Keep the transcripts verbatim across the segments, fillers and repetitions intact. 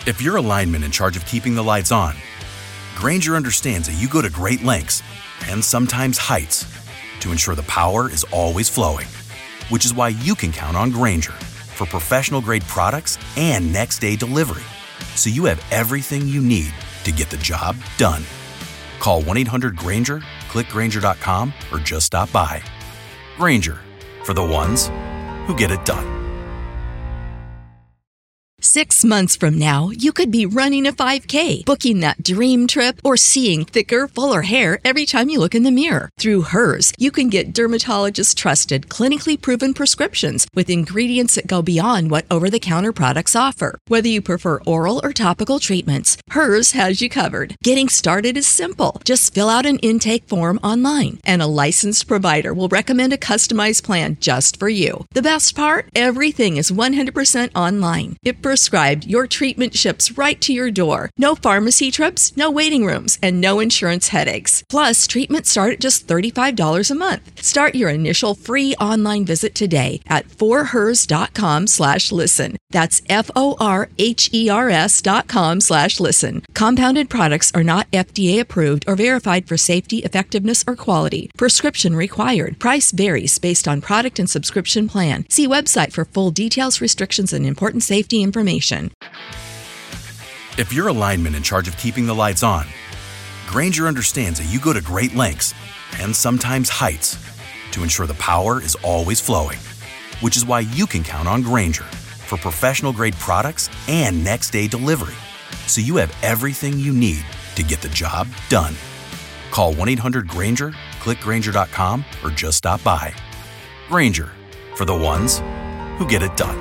If you're a lineman in charge of keeping the lights on, Grainger understands that you go to great lengths and sometimes heights to ensure the power is always flowing, which is why you can count on Grainger for professional-grade products and next-day delivery, so you have everything you need to get the job done. Call one eight hundred Grainger, click Grainger dot com, or just stop by. Grainger, for the ones who get it done. Six months from now, you could be running a five K, booking that dream trip, or seeing thicker, fuller hair every time you look in the mirror. Through Hers, you can get dermatologist-trusted, clinically proven prescriptions with ingredients that go beyond what over-the-counter products offer. Whether you prefer oral or topical treatments, Hers has you covered. Getting started is simple. Just fill out an intake form online, and a licensed provider will recommend a customized plan just for you. The best part? Everything is one hundred percent online. If prescribed, your treatment ships right to your door. No pharmacy trips, no waiting rooms, and no insurance headaches. Plus, treatments start at just thirty-five dollars a month. Start your initial free online visit today at forhers.com slash listen. That's F-O-R-H-E-R-S dot com slash listen. Compounded products are not F D A approved or verified for safety, effectiveness, or quality. Prescription required. Price varies based on product and subscription plan. See website for full details, restrictions, and important safety information. If you're a lineman in charge of keeping the lights on, Grainger understands that you go to great lengths and sometimes heights to ensure the power is always flowing, which is why you can count on Grainger for professional-grade products and next-day delivery, so you have everything you need to get the job done. Call one eight hundred Grainger, click Grainger dot com, or just stop by. Grainger, for the ones who get it done.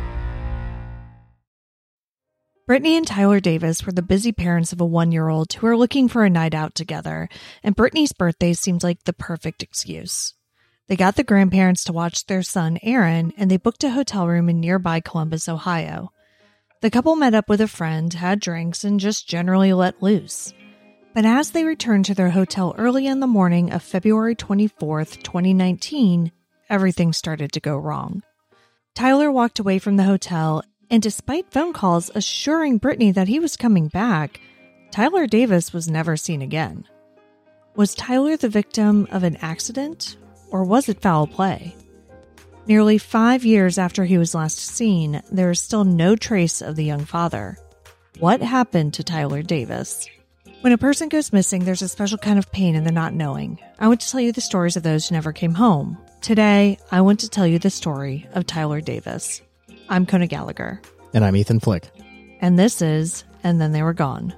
Brittany and Tyler Davis were the busy parents of a one-year-old who are looking for a night out together, and Brittany's birthday seemed like the perfect excuse. They got the grandparents to watch their son, Aaron, and they booked a hotel room in nearby Columbus, Ohio. The couple met up with a friend, had drinks, and just generally let loose. But as they returned to their hotel early in the morning of February twenty-fourth, twenty nineteen, everything started to go wrong. Tyler walked away from the hotel, and despite phone calls assuring Brittany that he was coming back, Tyler Davis was never seen again. Was Tyler the victim of an accident, or was it foul play? Nearly five years after he was last seen, there is still no trace of the young father. What happened to Tyler Davis? When a person goes missing, there's a special kind of pain in the not knowing. I want to tell you the stories of those who never came home. Today, I want to tell you the story of Tyler Davis. I'm Kona Gallagher. And I'm Ethan Flick. And this is And Then They Were Gone.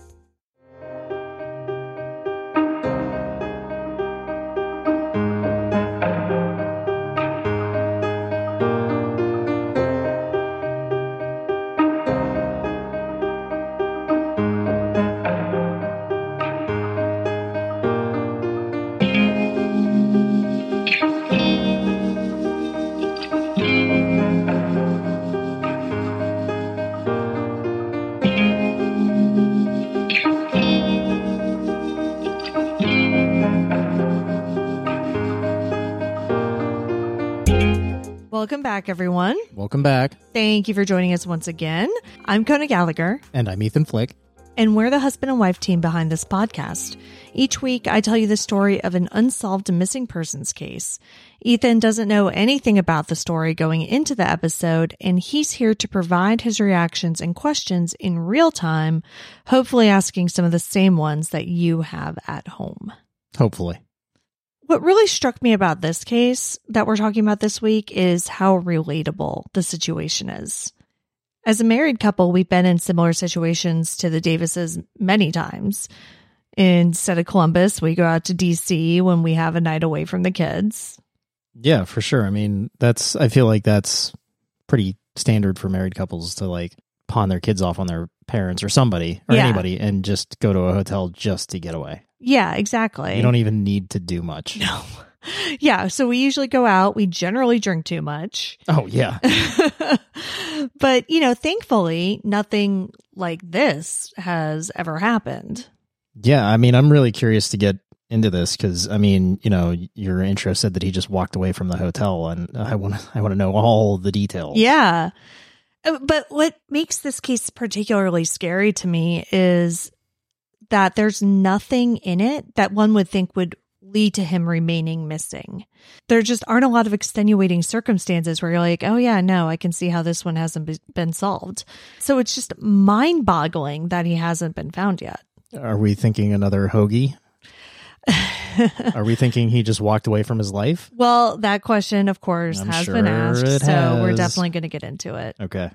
Welcome back, everyone. Welcome back. Thank you for joining us once again. I'm Kona Gallagher. And I'm Ethan Flick. And we're the husband and wife team behind this podcast. Each week, I tell you the story of an unsolved missing persons case. Ethan doesn't know anything about the story going into the episode, and he's here to provide his reactions and questions in real time, hopefully asking some of the same ones that you have at home. Hopefully. What really struck me about this case that we're talking about this week is how relatable the situation is. As a married couple, we've been in similar situations to the Davises many times. Instead of Columbus, we go out to D C when we have a night away from the kids. Yeah, for sure. I mean, that's, I feel like that's pretty standard for married couples to like pawn their kids off on their parents or somebody or Yeah. anybody and just go to a hotel just to get away. Yeah, exactly. You don't even need to do much. No. Yeah, so we usually go out. We generally drink too much. Oh, yeah. But, you know, thankfully, nothing like this has ever happened. Yeah, I mean, I'm really curious to get into this because, I mean, you know, your intro said that he just walked away from the hotel, and I want to I want to know all the details. Yeah. Uh, But what makes this case particularly scary to me is that there's nothing in it that one would think would lead to him remaining missing. There just aren't a lot of extenuating circumstances where you're like, oh yeah, no, I can see how this one hasn't be- been solved. So it's just mind-boggling that he hasn't been found yet. Are we thinking another Hoagie? Are we thinking he just walked away from his life? Well, that question, of course, I'm has sure been asked, it so we're has. definitely going to get into it. Okay.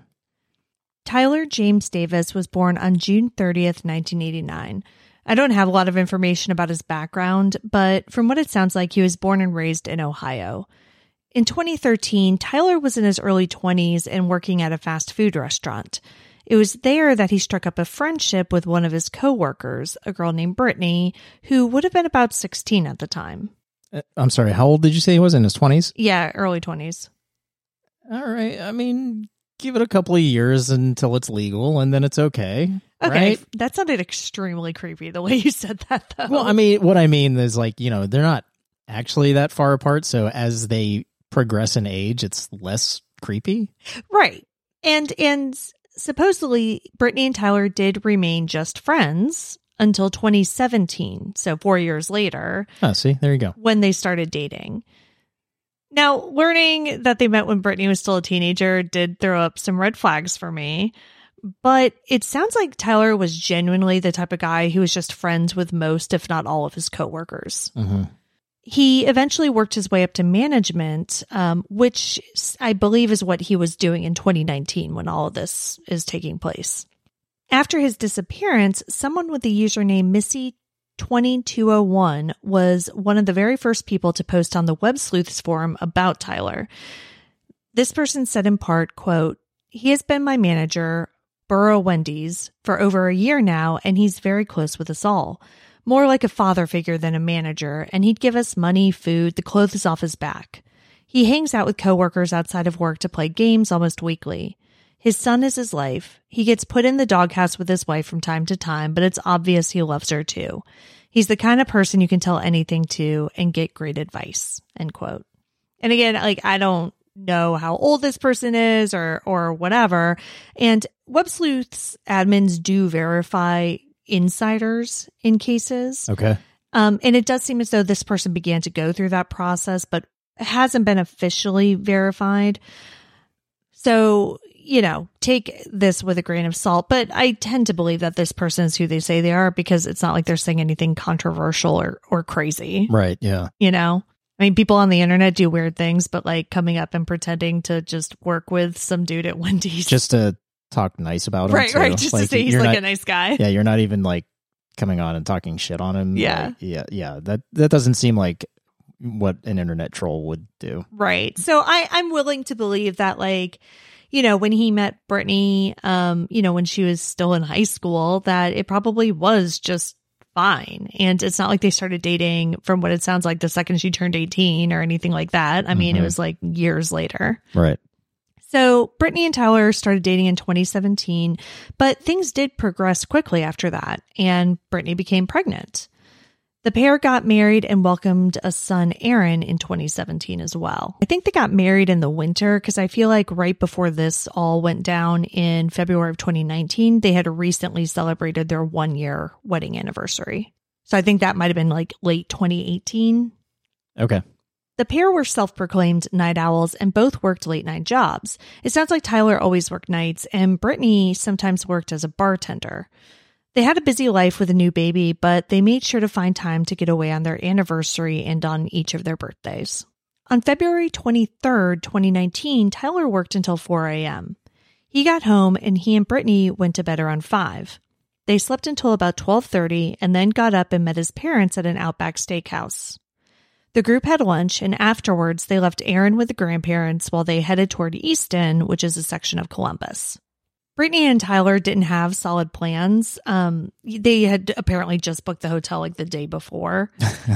Tyler James Davis was born on June thirtieth, nineteen eighty-nine. I don't have a lot of information about his background, but from what it sounds like, he was born and raised in Ohio. In twenty thirteen, Tyler was in his early twenties and working at a fast food restaurant. It was there that he struck up a friendship with one of his coworkers, a girl named Brittany, who would have been about sixteen at the time. Uh, I'm sorry, how old did you say he was? In his twenties? Yeah, early twenties. All right. I mean, give it a couple of years until it's legal, and then it's okay. Okay, Right? that sounded extremely creepy the way you said that, though. Well, I mean, what I mean is like, you know, they're not actually that far apart. So as they progress in age, it's less creepy. Right. And and supposedly Brittany and Tyler did remain just friends until twenty seventeen, so four years later, Oh, see, there you go. when they started dating. Now, learning that they met when Brittany was still a teenager did throw up some red flags for me, but it sounds like Tyler was genuinely the type of guy who was just friends with most, if not all, of his coworkers. Mm-hmm. He eventually worked his way up to management, um, which I believe is what he was doing in twenty nineteen when all of this is taking place. After his disappearance, someone with the username Missy twenty-two oh one was one of the very first people to post on the Web Sleuths forum about Tyler. This person said in part, quote, "He has been my manager, Burrow Wendy's, for over a year now, and he's very close with us all. More like a father figure than a manager, and he'd give us money, food, the clothes off his back. He hangs out with coworkers outside of work to play games almost weekly. His son is his life. He gets put in the doghouse with his wife from time to time, but it's obvious he loves her too. He's the kind of person you can tell anything to and get great advice," end quote. And again, like, I don't know how old this person is or or whatever. And Web Sleuths admins do verify insiders in cases. Okay. Um, and it does seem as though this person began to go through that process, but hasn't been officially verified. So, you know, take this with a grain of salt. But I tend to believe that this person is who they say they are, because it's not like they're saying anything controversial or, or crazy. Right. Yeah. You know? I mean, people on the internet do weird things, but like coming up and pretending to just work with some dude at Wendy's. Just to talk nice about him. Right, too. right. Just like, to say he's you're like not, a nice guy. Yeah, you're not even like coming on and talking shit on him. Yeah. Like, yeah, yeah. That that doesn't seem like what an internet troll would do. Right. So I, I'm willing to believe that, like, you know, when he met Brittany, um, you know, when she was still in high school, that it probably was just fine. And it's not like they started dating, from what it sounds like, the second she turned eighteen or anything like that. I mean, Mhm. it was like years later. Right. So Brittany and Tyler started dating in twenty seventeen, but things did progress quickly after that, and Brittany became pregnant. The pair got married and welcomed a son, Aaron, in twenty seventeen as well. I think they got married in the winter, because I feel like right before this all went down in February of twenty nineteen, they had recently celebrated their one-year wedding anniversary. So I think that might have been like late twenty eighteen. Okay. The pair were self-proclaimed night owls and both worked late-night jobs. It sounds like Tyler always worked nights, and Brittany sometimes worked as a bartender. They had a busy life with a new baby, but they made sure to find time to get away on their anniversary and on each of their birthdays. On February twenty-third, twenty nineteen, Tyler worked until four a.m. He got home and he and Brittany went to bed around five. They slept until about twelve thirty and then got up and met his parents at an Outback Steakhouse. The group had lunch, and afterwards they left Aaron with the grandparents while they headed toward Easton, which is a section of Columbus. Brittany and Tyler didn't have solid plans. Um, they had apparently just booked the hotel like the day before,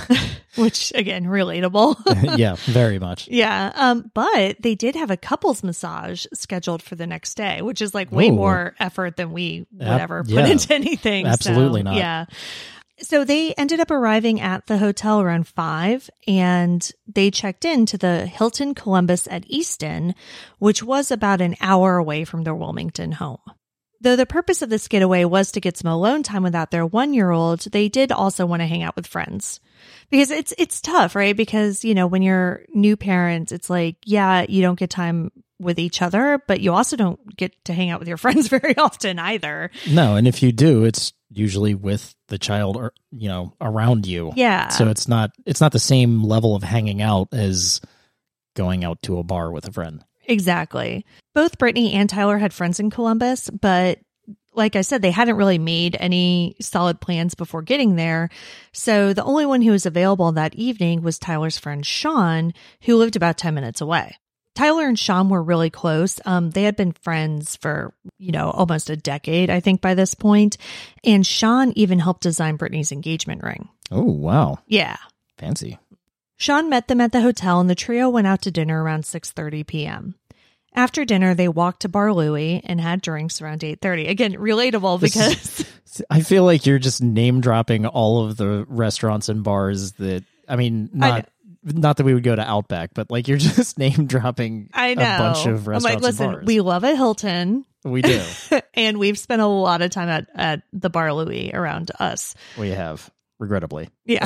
which, again, relatable. Yeah, very much. Yeah. Um, but they did have a couples massage scheduled for the next day, which is like way Ooh. more effort than we would Yep. ever put Yeah. into anything. Absolutely so, not. Yeah. So they ended up arriving at the hotel around five, and they checked in to the Hilton Columbus at Easton, which was about an hour away from their Wilmington home. Though the purpose of this getaway was to get some alone time without their one-year-old, they did also want to hang out with friends. Because it's it's tough, right? Because, you know, when you're new parents, it's like, yeah, you don't get time with each other, but you also don't get to hang out with your friends very often either. No, and if you do, it's usually with the child, or you know, around you. Yeah. So it's not it's not the same level of hanging out as going out to a bar with a friend. Exactly. Both Brittany and Tyler had friends in Columbus, but like I said, they hadn't really made any solid plans before getting there. So the only one who was available that evening was Tyler's friend Sean, who lived about ten minutes away. Tyler and Sean were really close. Um, they had been friends for, you know, almost a decade, I think, by this point. And Sean even helped design Brittany's engagement ring. Oh, wow. Yeah. Fancy. Sean met them at the hotel, and the trio went out to dinner around six thirty p.m. After dinner, they walked to Bar Louie and had drinks around eight thirty. Again, relatable because... I feel like you're just name dropping all of the restaurants and bars that, I mean, not... I Not that we would go to Outback, but like you're just name dropping I know. a bunch of restaurants. I'm like, listen, and bars. We love a Hilton. We do. And we've spent a lot of time at, at the Bar Louie around us. We have, regrettably. Yeah.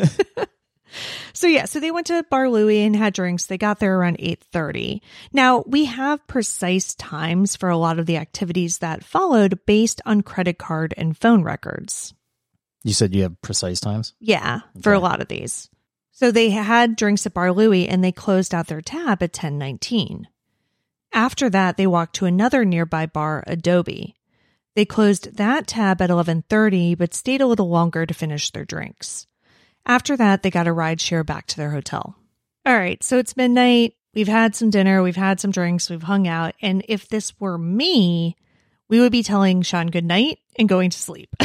So yeah, so they went to Bar Louie and had drinks. They got there around eight thirty. Now, we have precise times for a lot of the activities that followed based on credit card and phone records. You said you have precise times? Yeah, for Okay. a lot of these. So they had drinks at Bar Louie and they closed out their tab at ten nineteen. After that, they walked to another nearby bar, Adobe. They closed that tab at eleven thirty, but stayed a little longer to finish their drinks. After that, they got a ride share back to their hotel. All right, so it's midnight. We've had some dinner. We've had some drinks. We've hung out. And if this were me, we would be telling Sean goodnight and going to sleep.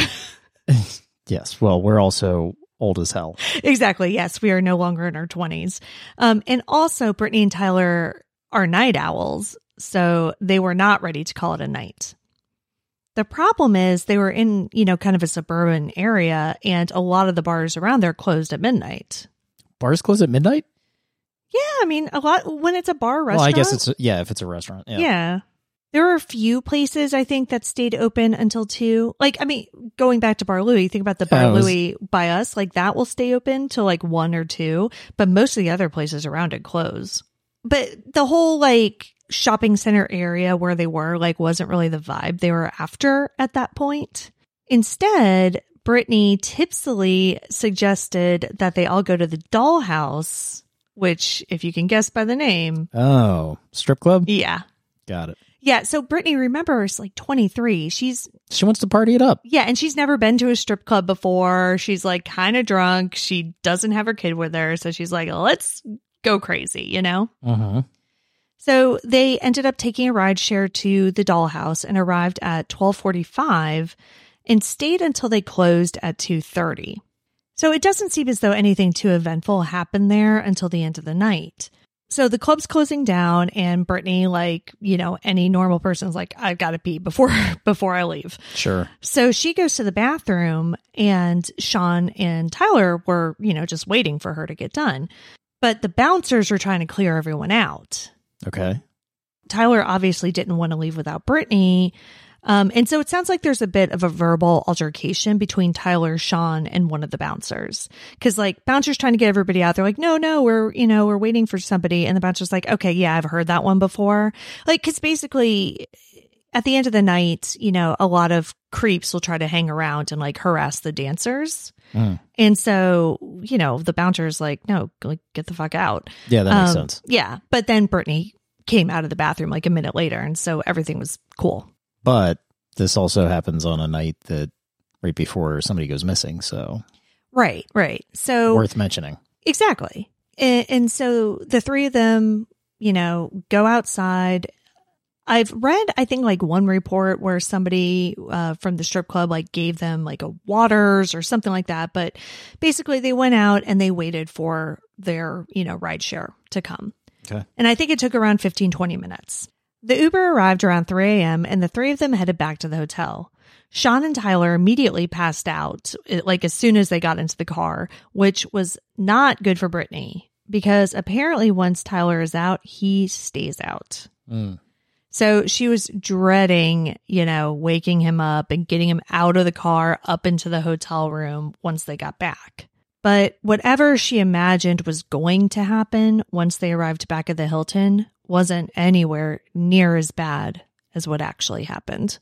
Yes. Well, we're also old as hell. Exactly. Yes, we are no longer in our twenties. Um, and also, Brittany and Tyler are night owls, so they were not ready to call it a night. The problem is they were in, you know, kind of a suburban area, and a lot of the bars around there closed at midnight. Bars close at midnight? Yeah, I mean, a lot when it's a bar restaurant. Well, I guess it's, yeah, if it's a restaurant. Yeah. Yeah. There are a few places, I think, that stayed open until two. Like, I mean, going back to Bar Louie, think about the Bar Oh, was- Louie by us. Like, that will stay open till like one or two, but most of the other places around it close. But the whole, like, shopping center area where they were, like, wasn't really the vibe they were after at that point. Instead, Brittany tipsily suggested that they all go to the Dollhouse, which, if you can guess by the name, Oh, strip club? yeah. Got it. Yeah, so Brittany, remember, is like twenty-three. She's, She wants to party it up. yeah, and she's never been to a strip club before. She's like kind of drunk. She doesn't have her kid with her. So she's like, let's go crazy, you know? Uh-huh. So they ended up taking a ride share to the Dollhouse and arrived at twelve forty-five and stayed until they closed at two thirty. So it doesn't seem as though anything too eventful happened there until the end of the night. So the club's closing down, and Brittany, like, you know, any normal person's like, I've got to pee before before I leave. Sure. So she goes to the bathroom, and Sean and Tyler were, you know, just waiting for her to get done. But the bouncers were trying to clear everyone out. Okay. Tyler obviously didn't want to leave without Brittany. Um, and so it sounds like there's a bit of a verbal altercation between Tyler, Sean, and one of the bouncers. Because, like, bouncers trying to get everybody out. They're like, no, no, we're, you know, we're waiting for somebody. And the bouncer's like, okay, yeah, I've heard that one before. Like, because basically, at the end of the night, you know, a lot of creeps will try to hang around and, like, harass the dancers. Mm. And so, you know, the bouncer's like, no, like, get the fuck out. Yeah, that makes Um, sense. Yeah. But then Brittany came out of the bathroom like a minute later. And so everything was cool. But this also happens on a night that right before somebody goes missing, so Right, right. So worth mentioning. exactly. And, and so the three of them, you know, go outside. I've read, I think, like one report where somebody uh, from the strip club like gave them like a waters or something like that. But basically they went out and they waited for their, you know, ride share to come. Okay. And I think it took around fifteen, twenty minutes. The Uber arrived around three a.m. and the three of them headed back to the hotel. Sean and Tyler immediately passed out, like as soon as they got into the car, which was not good for Brittany because apparently once Tyler is out, he stays out. Mm. So she was dreading, you know, waking him up and getting him out of the car up into the hotel room once they got back. But whatever she imagined was going to happen once they arrived back at the Hilton wasn't anywhere near as bad as what actually happened.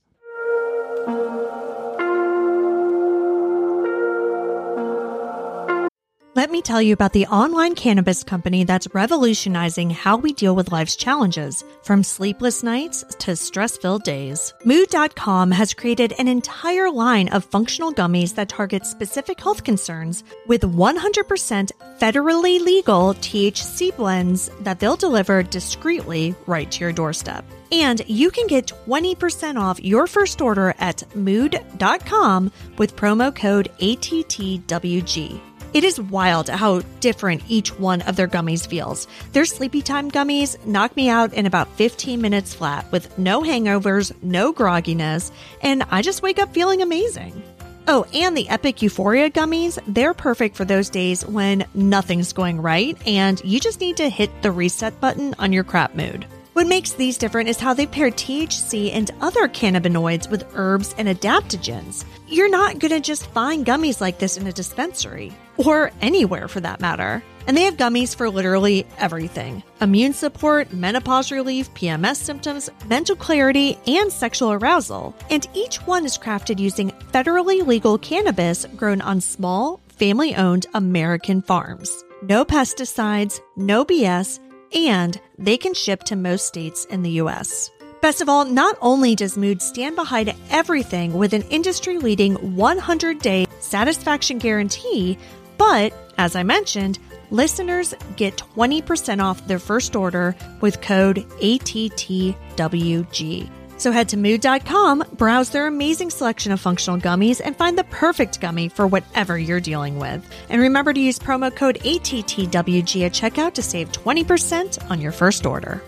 Let me tell you about the online cannabis company that's revolutionizing how we deal with life's challenges, from sleepless nights to stress-filled days. Mood dot com has created an entire line of functional gummies that target specific health concerns with one hundred percent federally legal T H C blends that they'll deliver discreetly right to your doorstep. And you can get twenty percent off your first order at mood dot com with promo code A T T W G. It is wild how different each one of their gummies feels. Their Sleepy Time gummies knock me out in about fifteen minutes flat with no hangovers, no grogginess, and I just wake up feeling amazing. Oh, and the Epic Euphoria gummies, they're perfect for those days when nothing's going right and you just need to hit the reset button on your crap mood. What makes these different is how they pair T H C and other cannabinoids with herbs and adaptogens. You're not going to just find gummies like this in a dispensary, or anywhere for that matter. And they have gummies for literally everything: immune support, menopause relief, P M S symptoms, mental clarity, and sexual arousal. And each one is crafted using federally legal cannabis grown on small, family-owned American farms. No pesticides, no B S, and they can ship to most states in the U S. Best of all, not only does Mood stand behind everything with an industry-leading one hundred day satisfaction guarantee, but, as I mentioned, listeners get twenty percent off their first order with code A T T W G. So head to mood dot com, browse their amazing selection of functional gummies, and find the perfect gummy for whatever you're dealing with. And remember to use promo code A T T W G at checkout to save twenty percent on your first order.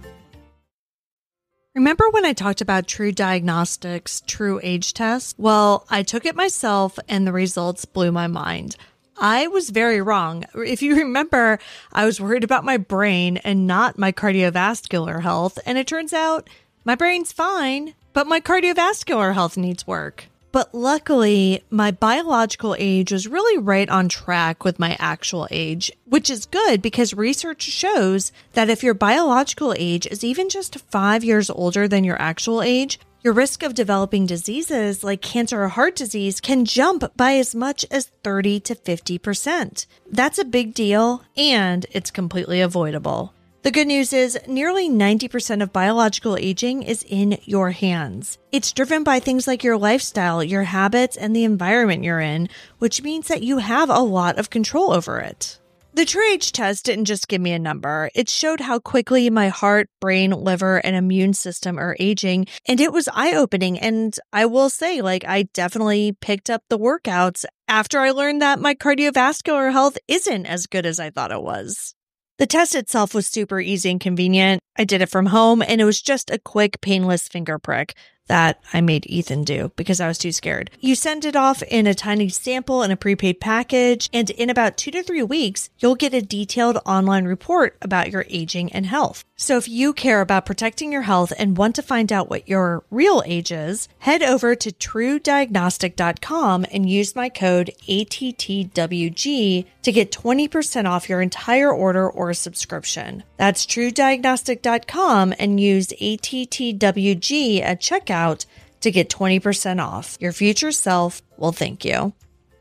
Remember when I talked about True Diagnostics' True Age Test? Well, I took it myself and the results blew my mind. I was very wrong. If you remember, I was worried about my brain and not my cardiovascular health, and it turns out my brain's fine, but my cardiovascular health needs work. But luckily, my biological age was really right on track with my actual age, which is good because research shows that if your biological age is even just five years older than your actual age, your risk of developing diseases like cancer or heart disease can jump by as much as thirty to fifty percent. That's a big deal, and it's completely avoidable. The good news is nearly ninety percent of biological aging is in your hands. It's driven by things like your lifestyle, your habits, and the environment you're in, which means that you have a lot of control over it. The True Age Test didn't just give me a number. It showed how quickly my heart, brain, liver, and immune system are aging, and it was eye-opening. And I will say, like, I definitely picked up the workouts after I learned that my cardiovascular health isn't as good as I thought it was. The test itself was super easy and convenient. I did it from home, and it was just a quick, painless finger prick that I made Ethan do because I was too scared. You send it off in a tiny sample in a prepaid package, and in about two to three weeks, you'll get a detailed online report about your aging and health. So if you care about protecting your health and want to find out what your real age is, head over to true diagnostic dot com and use my code A T T W G to get twenty percent off your entire order or subscription. That's true diagnostic dot com and use A T T W G at checkout to get twenty percent off. Your future self will thank you.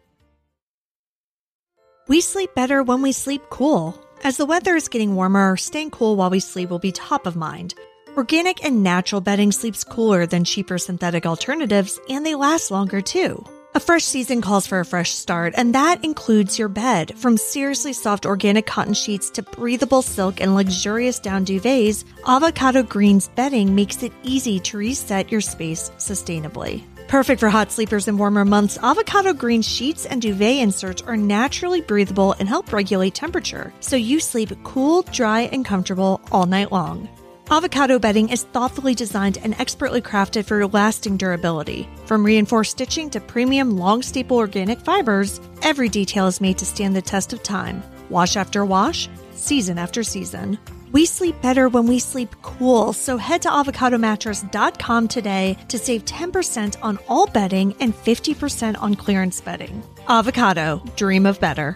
We sleep better when we sleep cool. As the weather is getting warmer, staying cool while we sleep will be top of mind. Organic and natural bedding sleeps cooler than cheaper synthetic alternatives, and they last longer too. A fresh season calls for a fresh start, and that includes your bed. From seriously soft organic cotton sheets to breathable silk and luxurious down duvets, Avocado Green's bedding makes it easy to reset your space sustainably. Perfect for hot sleepers in warmer months, Avocado Green sheets and duvet inserts are naturally breathable and help regulate temperature, so you sleep cool, dry, and comfortable all night long. Avocado bedding is thoughtfully designed and expertly crafted for lasting durability. From reinforced stitching to premium long staple organic fibers, every detail is made to stand the test of time. Wash after wash, season after season. We sleep better when we sleep cool, so head to avocado mattress dot com today to save ten percent on all bedding and fifty percent on clearance bedding. Avocado, dream of better.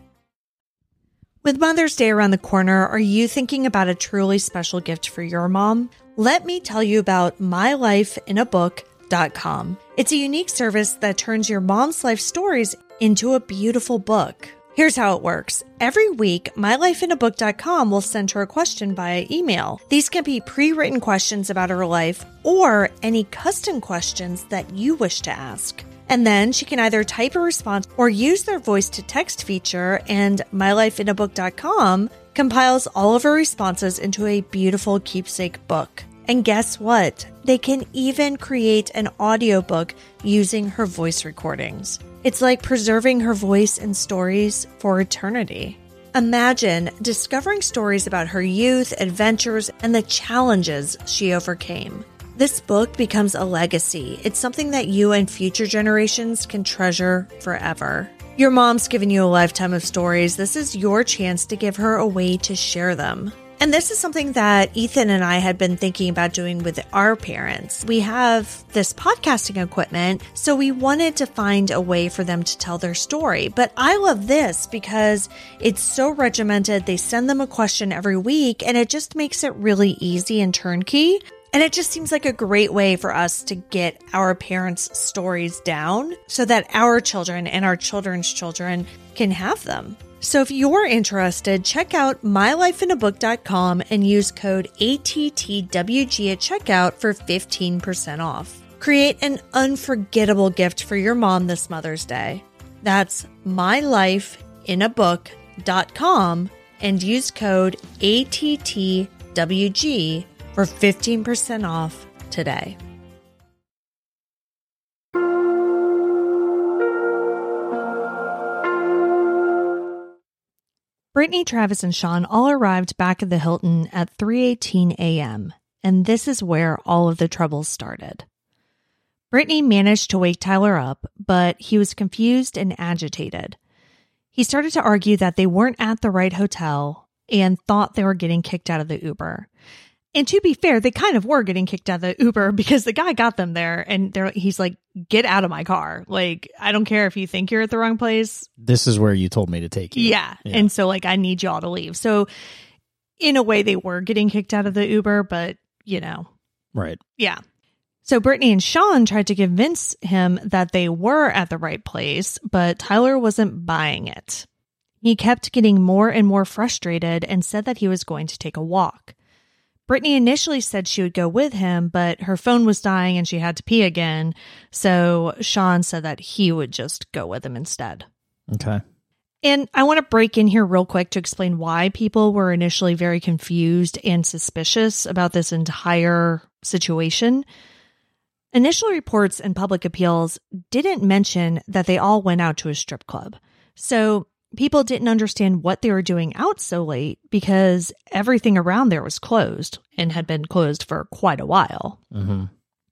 With Mother's Day around the corner, are you thinking about a truly special gift for your mom? Let me tell you about my life in a book dot com. It's a unique service that turns your mom's life stories into a beautiful book. Here's how it works. Every week, my life in a book dot com will send her a question via email. These can be pre-written questions about her life or any custom questions that you wish to ask. And then she can either type a response or use their voice-to-text feature, and my life in a book dot com compiles all of her responses into a beautiful keepsake book. And guess what? They can even create an audiobook using her voice recordings. It's like preserving her voice and stories for eternity. Imagine discovering stories about her youth, adventures, and the challenges she overcame. This book becomes a legacy. It's something that you and future generations can treasure forever. Your mom's given you a lifetime of stories. This is your chance to give her a way to share them. And this is something that Ethan and I had been thinking about doing with our parents. We have this podcasting equipment, so we wanted to find a way for them to tell their story. But I love this because it's so regimented. They send them a question every week, and it just makes it really easy and turnkey. And it just seems like a great way for us to get our parents' stories down so that our children and our children's children can have them. So if you're interested, check out my life in a book dot com and use code A T T W G at checkout for fifteen percent off. Create an unforgettable gift for your mom this Mother's Day. That's my life in a book dot com and use code A T T W G for fifteen percent off today. Brittany, Travis, and Sean all arrived back at the Hilton at three eighteen a.m., and this is where all of the troubles started. Brittany managed to wake Tyler up, but he was confused and agitated. He started to argue that they weren't at the right hotel and thought they were getting kicked out of the Uber. And to be fair, they kind of were getting kicked out of the Uber because the guy got them there and they're, he's like, get out of my car. Like, I don't care if you think you're at the wrong place. This is where you told me to take you. Yeah. yeah. And so like, I need y'all to leave. So in a way they were getting kicked out of the Uber, but you know. Right. Yeah. So Brittany and Sean tried to convince him that they were at the right place, but Tyler wasn't buying it. He kept getting more and more frustrated and said that he was going to take a walk. Brittany initially said she would go with him, but her phone was dying and she had to pee again. So Sean said that he would just go with him instead. Okay. And I want to break in here real quick to explain why people were initially very confused and suspicious about this entire situation. Initial reports and public appeals didn't mention that they all went out to a strip club. So people didn't understand what they were doing out so late because everything around there was closed and had been closed for quite a while. Mm-hmm.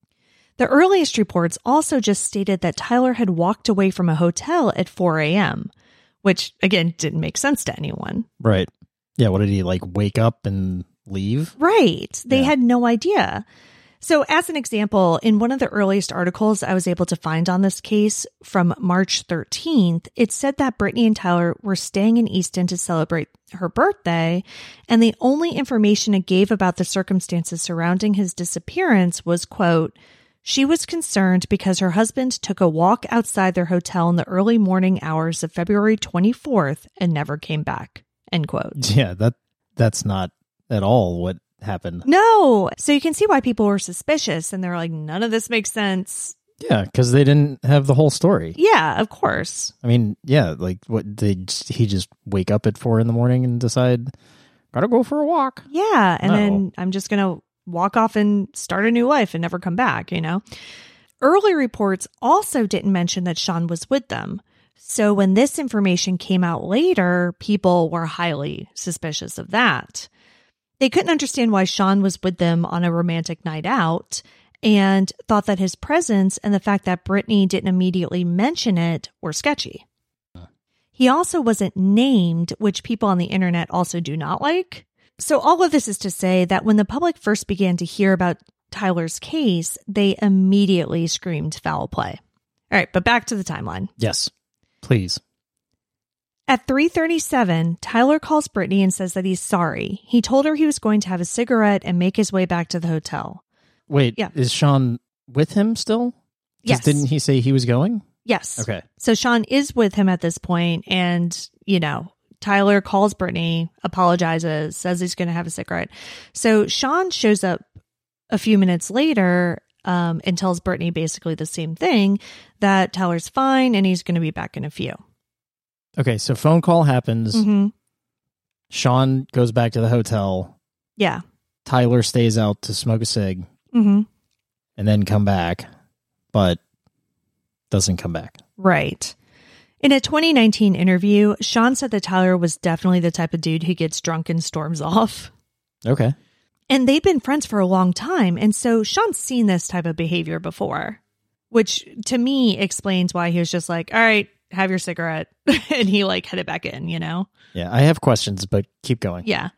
The earliest reports also just stated that Tyler had walked away from a hotel at four a.m., which, again, didn't make sense to anyone. Right. Yeah, what did he, like, wake up and leave? Right. They yeah. had no idea. So as an example, in one of the earliest articles I was able to find on this case from March thirteenth, it said that Brittany and Tyler were staying in Easton to celebrate her birthday, and the only information it gave about the circumstances surrounding his disappearance was, quote, she was concerned because her husband took a walk outside their hotel in the early morning hours of February twenty-fourth and never came back, end quote. Yeah, that that's not at all what happened. No. So you can see why people were suspicious and they're like, none of this makes sense. Yeah, because they didn't have the whole story. Yeah, of course. I mean, yeah, like what they he just wake up at four in the morning and decide, gotta go for a walk. Yeah, and no. then I'm just gonna walk off and start a new life and never come back, you know? Early reports also didn't mention that Sean was with them. So when this information came out later, people were highly suspicious of that. They couldn't understand why Sean was with them on a romantic night out and thought that his presence and the fact that Brittany didn't immediately mention it were sketchy. He also wasn't named, which people on the internet also do not like. So all of this is to say that when the public first began to hear about Tyler's case, they immediately screamed foul play. All right, but back to the timeline. Yes, please. At three thirty-seven, Tyler calls Brittany and says that he's sorry. He told her he was going to have a cigarette and make his way back to the hotel. Wait, yeah. Is Sean with him still? Yes. Didn't he say he was going? Yes. Okay. So Sean is with him at this point, and, you know, Tyler calls Brittany, apologizes, says he's going to have a cigarette. So Sean shows up a few minutes later um, and tells Brittany basically the same thing, that Tyler's fine and he's going to be back in a few. Okay, so phone call happens. Mm-hmm. Sean goes back to the hotel. Yeah. Tyler stays out to smoke a cig Mm-hmm. and then come back, but doesn't come back. Right. In a twenty nineteen interview, Sean said that Tyler was definitely the type of dude who gets drunk and storms off. Okay. And they'd been friends for a long time, and so Sean's seen this type of behavior before, which to me explains why he was just like, all right, have your cigarette, and he like headed back in, you know? Yeah, I have questions, but keep going. Yeah.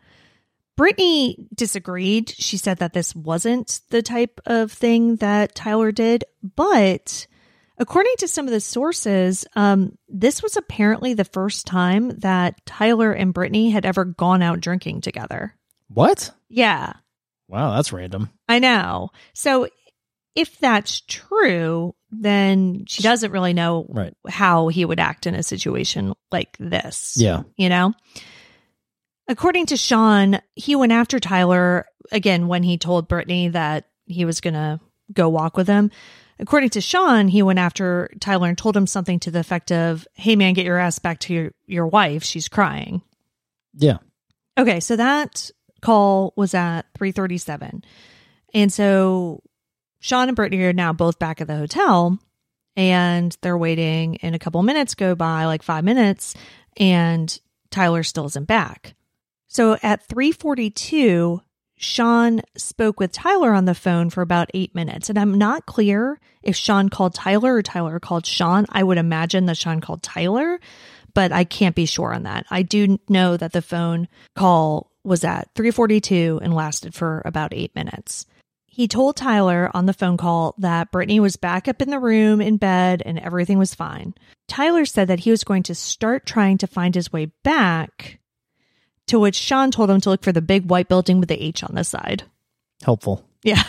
Brittany disagreed. She said that this wasn't the type of thing that Tyler did, but according to some of the sources, um, this was apparently the first time that Tyler and Brittany had ever gone out drinking together. What? Yeah. Wow, that's random. I know. So if that's true, then she doesn't really know Right. how he would act in a situation like this. Yeah. You know? According to Sean, he went after Tyler, again, when he told Brittany that he was going to go walk with him. According to Sean, he went after Tyler and told him something to the effect of, hey, man, get your ass back to your, your wife. She's crying. Yeah. Okay, so that call was at three thirty-seven. And so Sean and Brittany are now both back at the hotel, and they're waiting, and a couple minutes go by, like five minutes, and Tyler still isn't back. So at three forty-two, Sean spoke with Tyler on the phone for about eight minutes. And I'm not clear if Sean called Tyler or Tyler called Sean. I would imagine that Sean called Tyler, but I can't be sure on that. I do know that the phone call was at three forty-two and lasted for about eight minutes. He told Tyler on the phone call that Brittany was back up in the room in bed and everything was fine. Tyler said that he was going to start trying to find his way back, to which Sean told him to look for the big white building with the H on the side. Helpful. Yeah.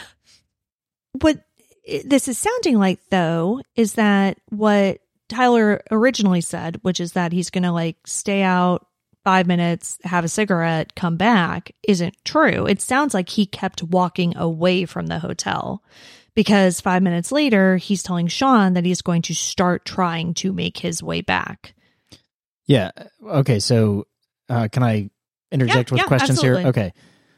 What this is sounding like, though, is that what Tyler originally said, which is that he's going to like stay out five minutes, have a cigarette, come back, isn't true. It sounds like he kept walking away from the hotel because five minutes later, he's telling Sean that he's going to start trying to make his way back. Yeah. Okay. So uh, can I interject yeah, with yeah, questions absolutely. here? Okay.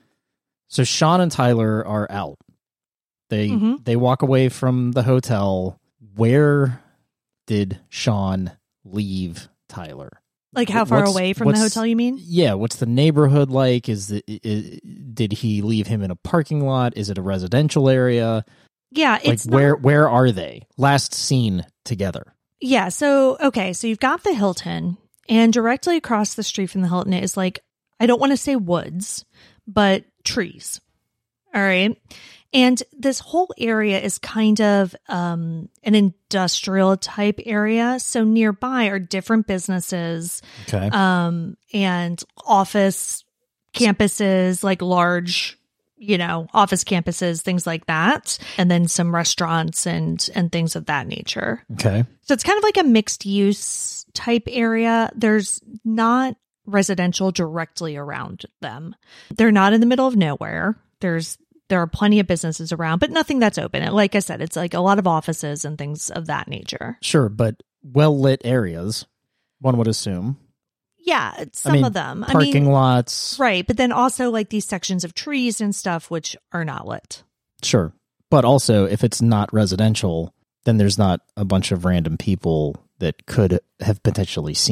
So Sean and Tyler are out. They Mm-hmm. they walk away from the hotel. Where did Sean leave Tyler? Like how far What's- away from the what's- hotel, you mean? Yeah. What's the neighborhood like? Is, the, is did he leave him in a parking lot? Is it a residential area? Yeah, Like it's where not- where are they? Last seen together. Yeah, so, okay, so you've got the Hilton, and directly across the street from the Hilton is like, I don't want to say woods, but trees. All right. And this whole area is kind of um, an industrial type area. So nearby are different businesses Okay. um, and office campuses, like large, you know, office campuses, things like that. And then some restaurants and and things of that nature. okay. So it's kind of like a mixed use type area. There's not residential directly around them. They're not in the middle of nowhere. There's there are plenty of businesses around, but nothing that's open. Like I said, it's like a lot of offices and things of that nature. Sure, but well lit areas, one would assume. Yeah, some I mean, of them. Parking I mean, lots. right, but then also like these sections of trees and stuff which are not lit. Sure. But also, if it's not residential, then there's not a bunch of random people that could have potentially seen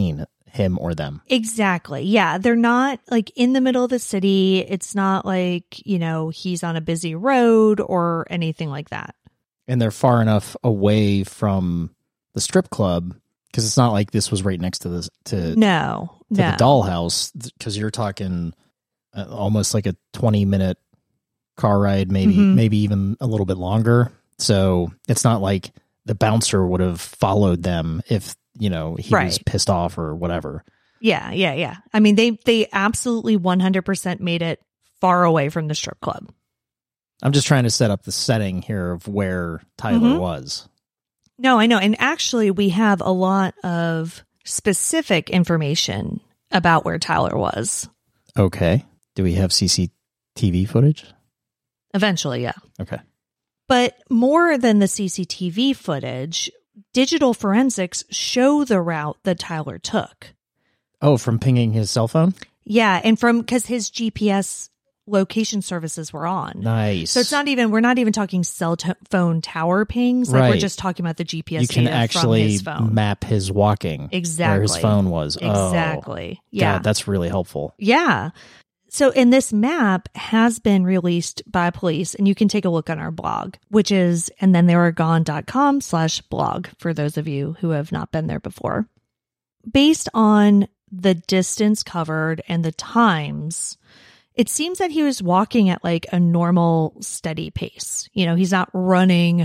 him or them. Exactly. Yeah. They're not like in the middle of the city. It's not like, you know, he's on a busy road or anything like that. And they're far enough away from the strip club because it's not like this was right next to this to no, to no. the dollhouse, because you're talking uh, almost like a twenty minute car ride, maybe mm-hmm. maybe even a little bit longer. So it's not like the bouncer would have followed them if, you know, he right. was pissed off or whatever. Yeah, yeah, yeah. I mean, they they absolutely one hundred percent made it far away from the strip club. I'm just trying to set up the setting here of where Tyler mm-hmm. was. No, I know. And actually, we have a lot of specific information about where Tyler was. Okay. Do we have C C T V footage? Eventually, yeah. Okay. But more than the C C T V footage, digital forensics show the route that Tyler took. Oh, from pinging his cell phone? Yeah, and from because his G P S location services were on. Nice. So it's not even, we're not even talking cell t- phone tower pings. Like right. We're just talking about the G P S you can data actually from his phone. Map his walking. Exactly. Where his phone was. Exactly. Oh, yeah. God, that's really helpful. Yeah. So, and this map has been released by police, and you can take a look on our blog, which is and then they were gone dot com slash blog for those of you who have not been there before. Based on the distance covered and the times, it seems that he was walking at like a normal, steady pace. You know, he's not running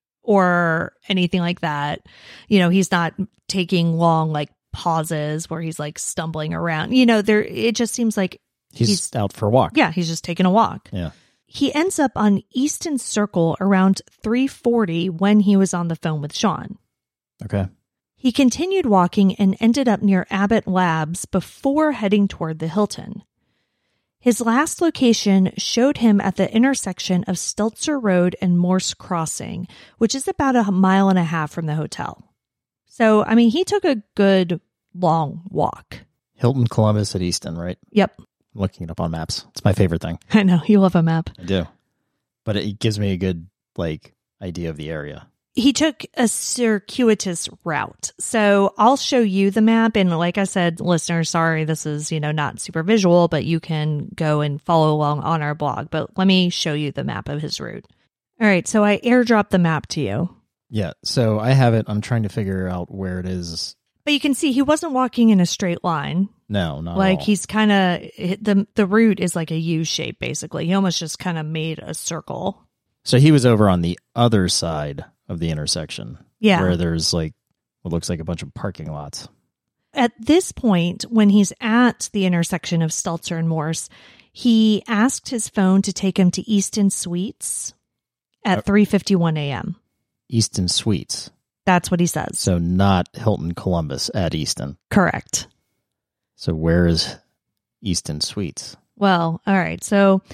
or anything like that. You know, he's not taking long like pauses where he's like stumbling around. You know, there, it just seems like He's, he's out for a walk. Yeah, he's just taking a walk. Yeah. He ends up on Easton Circle around three forty when he was on the phone with Sean. Okay. He continued walking and ended up near Abbott Labs before heading toward the Hilton. His last location showed him at the intersection of Stelzer Road and Morse Crossing, which is about a mile and a half from the hotel. So, I mean, he took a good long walk. Hilton Columbus at Easton, right? Yep. I'm looking it up on maps. It's my favorite thing. I know. You love a map. I do. But it gives me a good, like, idea of the area. He took a circuitous route. So I'll show you the map. And like I said, listeners, sorry, this is, you know, not super visual, but you can go and follow along on our blog. But let me show you the map of his route. All right. So I airdropped the map to you. Yeah. So I have it. I'm trying to figure out where it is. But you can see he wasn't walking in a straight line. No, not like at all. He's kind of the the route is like a U shape basically. He almost just kind of made a circle. So he was over on the other side of the intersection. Yeah, where there's like what looks like a bunch of parking lots. At this point, when he's at the intersection of Stelzer and Morse, he asked his phone to take him to Easton Suites at uh, three fifty-one a.m. Easton Suites. That's what he says. So not Hilton Columbus at Easton. Correct. So where is Easton Suites? Well, all right. So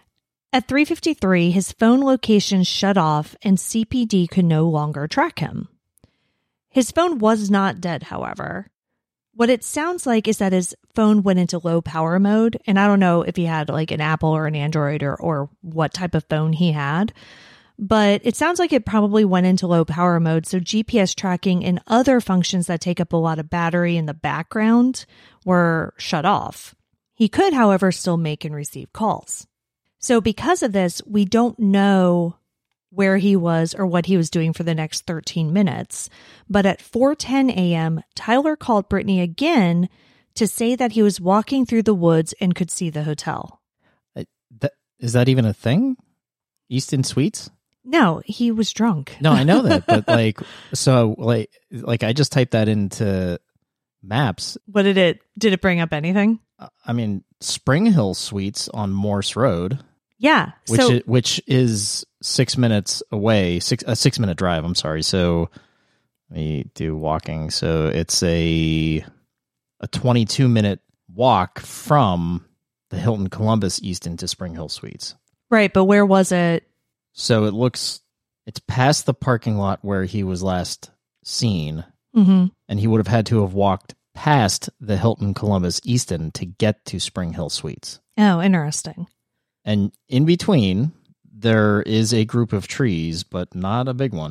at three fifty-three, his phone location shut off and C P D could no longer track him. His phone was not dead, however. What it sounds like is that his phone went into low power mode. And I don't know if he had like an Apple or an Android or, or what type of phone he had. But it sounds like it probably went into low power mode, so G P S tracking and other functions that take up a lot of battery in the background were shut off. He could, however, still make and receive calls. So because of this, we don't know where he was or what he was doing for the next thirteen minutes. But at four ten a.m., Tyler called Brittany again to say that he was walking through the woods and could see the hotel. Uh, that, is that even a thing? Easton Suites? No, he was drunk. No, I know that, but like, so like, like I just typed that into maps. What did it, did it bring up anything? I mean, Spring Hill Suites on Morse Road. Yeah. Which, so, is, which is six minutes away, six, a six minute drive. I'm sorry. So let me do walking. So it's a, a twenty-two minute walk from the Hilton Columbus Easton to Spring Hill Suites. Right. But where was it? So it looks, it's past the parking lot where he was last seen, mm-hmm. and he would have had to have walked past the Hilton Columbus Easton to get to Spring Hill Suites. Oh, interesting. And in between, there is a group of trees, but not a big one.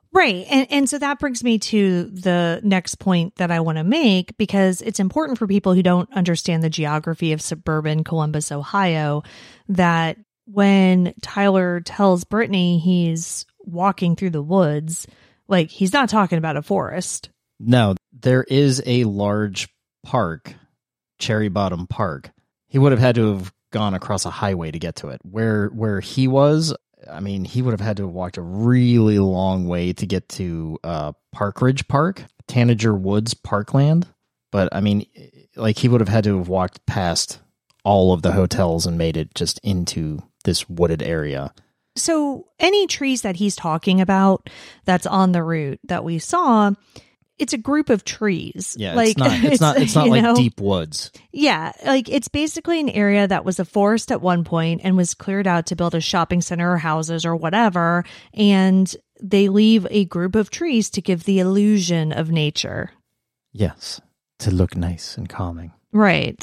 Right. And and so that brings me to the next point that I want to make, because it's important for people who don't understand the geography of suburban Columbus, Ohio, that when Tyler tells Brittany he's walking through the woods, like, he's not talking about a forest. No, there is a large park, Cherry Bottom Park. He would have had to have gone across a highway to get to it. Where where he was, I mean, he would have had to have walked a really long way to get to uh, Park Ridge Park, Tanager Woods Parkland. But, I mean, like, he would have had to have walked past all of the hotels and made it just into this wooded area. So any trees that he's talking about that's on the route that we saw, it's a group of trees. Yeah, like, it's not it's, it's not it's not like know? deep woods. Yeah, like, it's basically an area that was a forest at one point and was cleared out to build a shopping center or houses or whatever, and they leave a group of trees to give the illusion of nature. Yes, to look nice and calming. Right.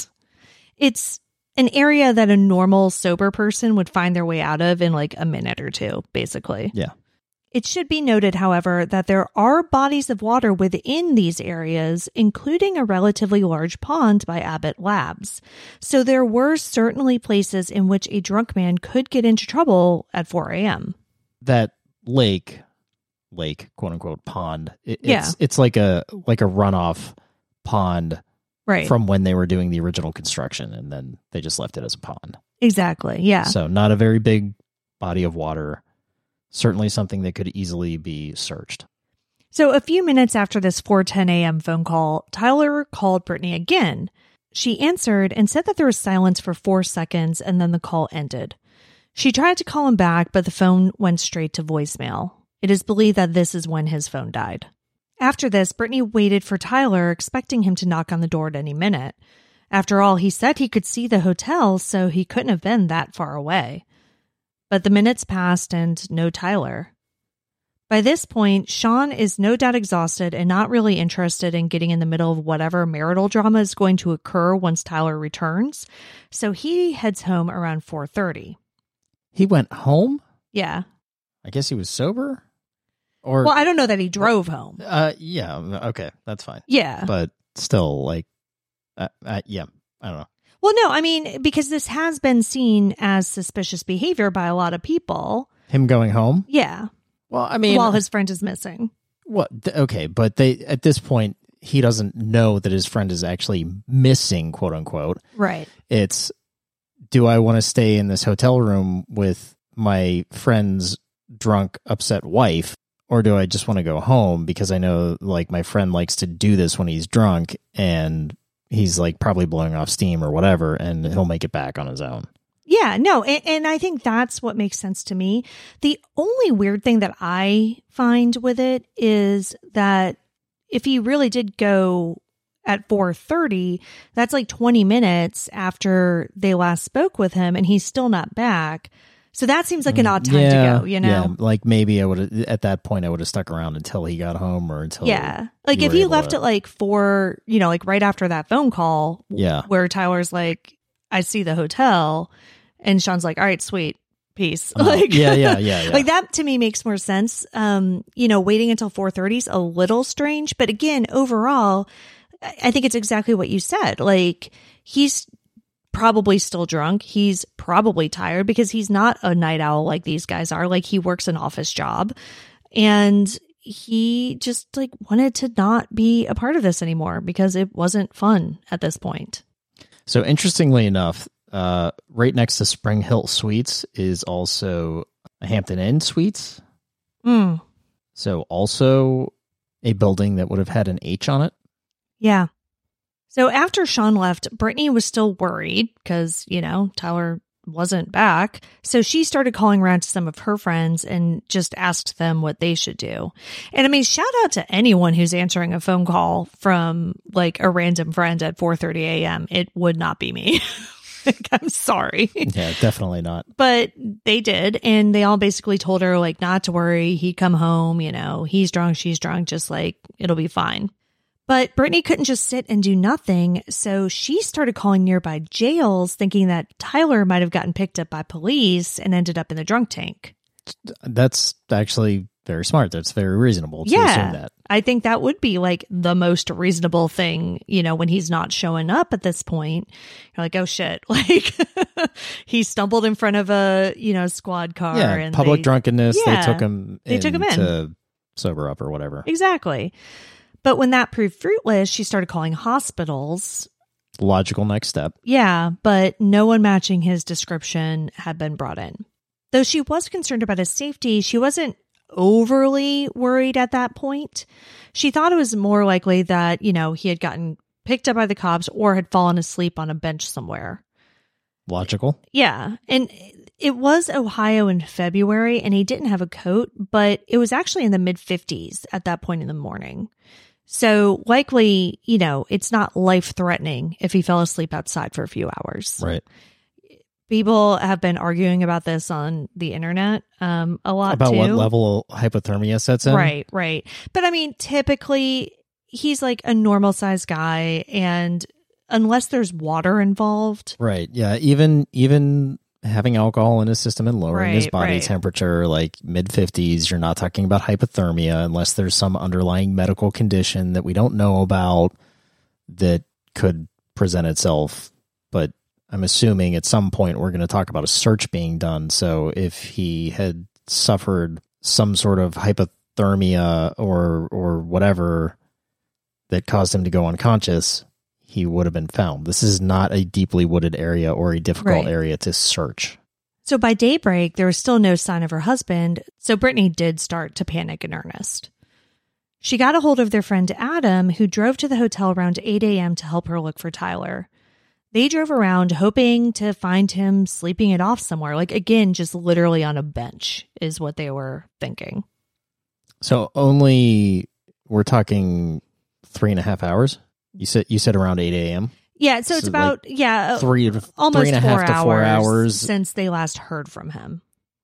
It's an area that a normal sober person would find their way out of in like a minute or two, basically. Yeah. It should be noted, however, that there are bodies of water within these areas, including a relatively large pond by Abbott Labs. So there were certainly places in which a drunk man could get into trouble at four a.m. That lake, lake, quote unquote, pond, it, yeah. it's, it's like a like a runoff pond. Right. From when they were doing the original construction, and then they just left it as a pond. Exactly, yeah. So not a very big body of water. Certainly something that could easily be searched. So a few minutes after this four ten a.m. phone call, Tyler called Brittany again. She answered and said that there was silence for four seconds, and then the call ended. She tried to call him back, but the phone went straight to voicemail. It is believed that this is when his phone died. After this, Brittany waited for Tyler, expecting him to knock on the door at any minute. After all, he said he could see the hotel, so he couldn't have been that far away. But the minutes passed and no Tyler. By this point, Sean is no doubt exhausted and not really interested in getting in the middle of whatever marital drama is going to occur once Tyler returns, so he heads home around four thirty. He went home? Yeah. I guess he was sober? Or, well, I don't know that he drove home. Uh, yeah, okay, that's fine. Yeah. But still, like, uh, uh, yeah, I don't know. Well, no, I mean, because this has been seen as suspicious behavior by a lot of people. Him going home? Yeah. Well, I mean... While his friend is missing. What? Okay, but they at this point, he doesn't know that his friend is actually missing, quote unquote. Right. It's, do I want to stay in this hotel room with my friend's drunk, upset wife? Or do I just want to go home because I know, like, my friend likes to do this when he's drunk and he's, like, probably blowing off steam or whatever, and he'll make it back on his own. Yeah, no, and, and I think that's what makes sense to me. The only weird thing that I find with it is that if he really did go at four thirty, that's like twenty minutes after they last spoke with him, and he's still not back. So that seems like an odd time yeah, to go, you know? Yeah, like maybe I would have, at that point, I would have stuck around until he got home or until. Yeah. Like if he left to... at like four, you know, like right after that phone call. Yeah. Where Tyler's like, I see the hotel. And Sean's like, all right, sweet. Peace. Uh, like, yeah, yeah, yeah, yeah. Like that to me makes more sense. Um, you know, waiting until four thirty is a little strange. But again, overall, I think it's exactly what you said. Like he's probably still drunk. He's probably tired because he's not a night owl like these guys are. Like he works an office job and he just like wanted to not be a part of this anymore because it wasn't fun at this point. So interestingly enough, uh, right next to Spring Hill Suites is also a Hampton Inn Suites. Mm. So also a building that would have had an H on it. Yeah. So after Sean left, Brittany was still worried because, you know, Tyler wasn't back. So she started calling around to some of her friends and just asked them what they should do. And I mean, shout out to anyone who's answering a phone call from like a random friend at four thirty a.m. It would not be me. Like, I'm sorry. Yeah, definitely not. But they did. And they all basically told her like not to worry. He'd come home, you know, he's drunk, she's drunk, just like it'll be fine. But Brittany couldn't just sit and do nothing, so she started calling nearby jails, thinking that Tyler might have gotten picked up by police and ended up in the drunk tank. That's actually very smart. That's very reasonable to yeah, assume that. I think that would be like the most reasonable thing, you know, when he's not showing up at this point. You're like, oh shit, like he stumbled in front of a, you know, squad car. Yeah, and public they, drunkenness. yeah, they took him They in took him in. to sober up or whatever. Exactly. But when that proved fruitless, she started calling hospitals. Logical next step. Yeah, but no one matching his description had been brought in. Though she was concerned about his safety, she wasn't overly worried at that point. She thought it was more likely that, you know, he had gotten picked up by the cops or had fallen asleep on a bench somewhere. Logical. Yeah. And it was Ohio in February and he didn't have a coat, but it was actually in the mid fifties at that point in the morning. So likely, you know, it's not life threatening if he fell asleep outside for a few hours. Right. People have been arguing about this on the internet um, a lot About too. what level hypothermia sets in? Right, right. But I mean, typically he's like a normal sized guy, and unless there's water involved. Right. Yeah. Even even having alcohol in his system and lowering Right, his body right. temperature, like mid fifties, you're not talking about hypothermia unless there's some underlying medical condition that we don't know about that could present itself. But I'm assuming at some point we're going to talk about a search being done. So if he had suffered some sort of hypothermia or or whatever that caused him to go unconscious, he would have been found. This is not a deeply wooded area or a difficult Right. area to search. So by daybreak, there was still no sign of her husband. So Brittany did start to panic in earnest. She got a hold of their friend Adam, who drove to the hotel around eight a.m. to help her look for Tyler. They drove around hoping to find him sleeping it off somewhere. Like, again, just literally on a bench is what they were thinking. So only we're talking three and a half hours. You said you said around eight a.m. Yeah, so, So, it's about, yeah, Three to almost three and a four half to four hours. since they last heard from him.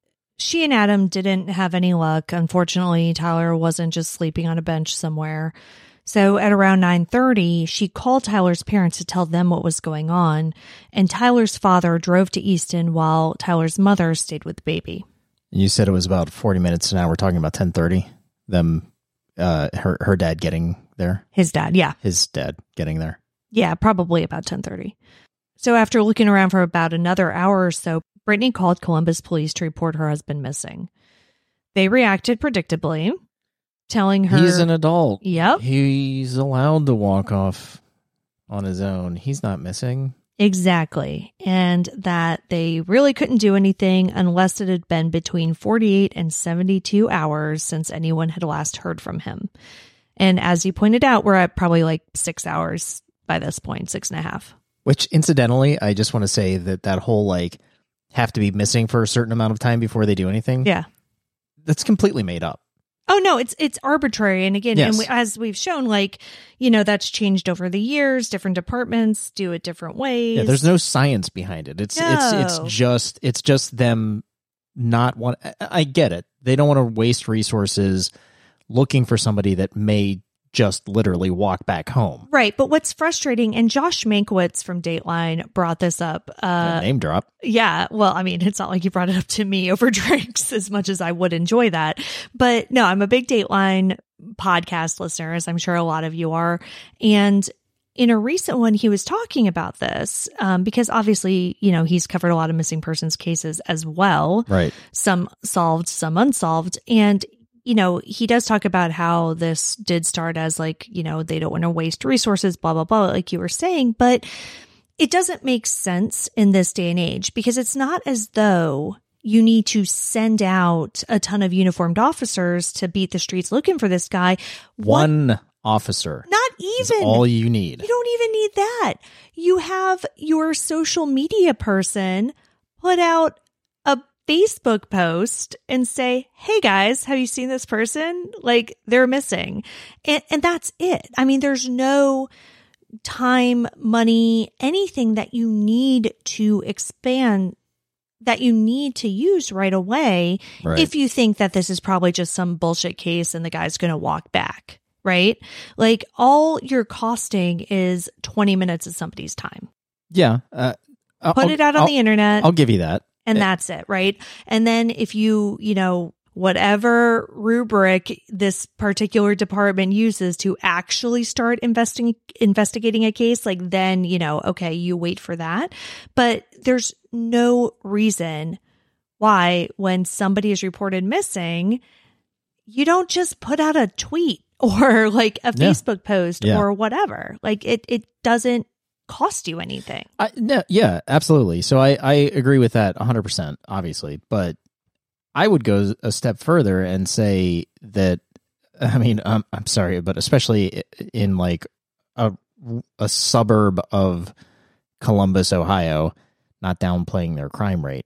She and Adam didn't have any luck. Unfortunately, Tyler wasn't just sleeping on a bench somewhere. So at around nine thirty, she called Tyler's parents to tell them what was going on, and Tyler's father drove to Easton while Tyler's mother stayed with the baby. You said it was about forty minutes. Now we're talking about ten thirty. Them, uh, her her dad getting there. His dad, yeah. His dad getting there. Yeah, probably about ten thirty. So after looking around for about another hour or so, Brittany called Columbus police to report her husband missing. They reacted predictably, telling her... He's an adult. Yep. He's allowed to walk off on his own. He's not missing. Exactly. And that they really couldn't do anything unless it had been between forty-eight and seventy-two hours since anyone had last heard from him. And as you pointed out, we're at probably like six hours by this point, six and a half. Which, incidentally, I just want to say that that whole, like, have to be missing for a certain amount of time before they do anything. Yeah. That's completely made up. Oh, no, it's it's arbitrary. And again, Yes. and we, as we've shown, like, you know, that's changed over the years. Different departments do it different ways. Yeah, there's no science behind it. It's No. it's it's just it's just them not want. I, I get it. They don't want to waste resources looking for somebody that may just literally walk back home. Right. But what's frustrating, and Josh Mankiewicz from Dateline brought this up. Uh, Name drop. Yeah. Well, I mean, it's not like you brought it up to me over drinks as much as I would enjoy that. But no, I'm a big Dateline podcast listener, as I'm sure a lot of you are. And in a recent one, he was talking about this um, because obviously, you know, he's covered a lot of missing persons cases as well. Right. Some solved, some unsolved. And you know, he does talk about how this did start as like, you know, they don't want to waste resources, blah, blah, blah, like you were saying. But it doesn't make sense in this day and age because it's not as though you need to send out a ton of uniformed officers to beat the streets looking for this guy. One What? officer. Not is even. all you need. You don't even need that. You have your social media person put out a Facebook post and say, hey guys, have you seen this person? Like they're missing. And, and that's it. I mean, there's no time, money, anything that you need to expand that you need to use right away. Right. If you think that this is probably just some bullshit case and the guy's going to walk back, right? Like all you're costing is twenty minutes of somebody's time. Yeah. Uh, Put I'll, it out on I'll, the internet. I'll give you that. And that's it, right? And then if you, you know, whatever rubric this particular department uses to actually start investing, investigating a case, like then, you know, okay, you wait for that. But there's no reason why when somebody is reported missing, you don't just put out a tweet or like a Yeah. Facebook post Yeah. or whatever. Like it, it doesn't cost you anything. I, no, yeah, absolutely. So I, I agree with that one hundred percent, obviously. But I would go a step further and say that, I mean, um, I'm sorry, but especially in like a, a suburb of Columbus, Ohio, not downplaying their crime rate.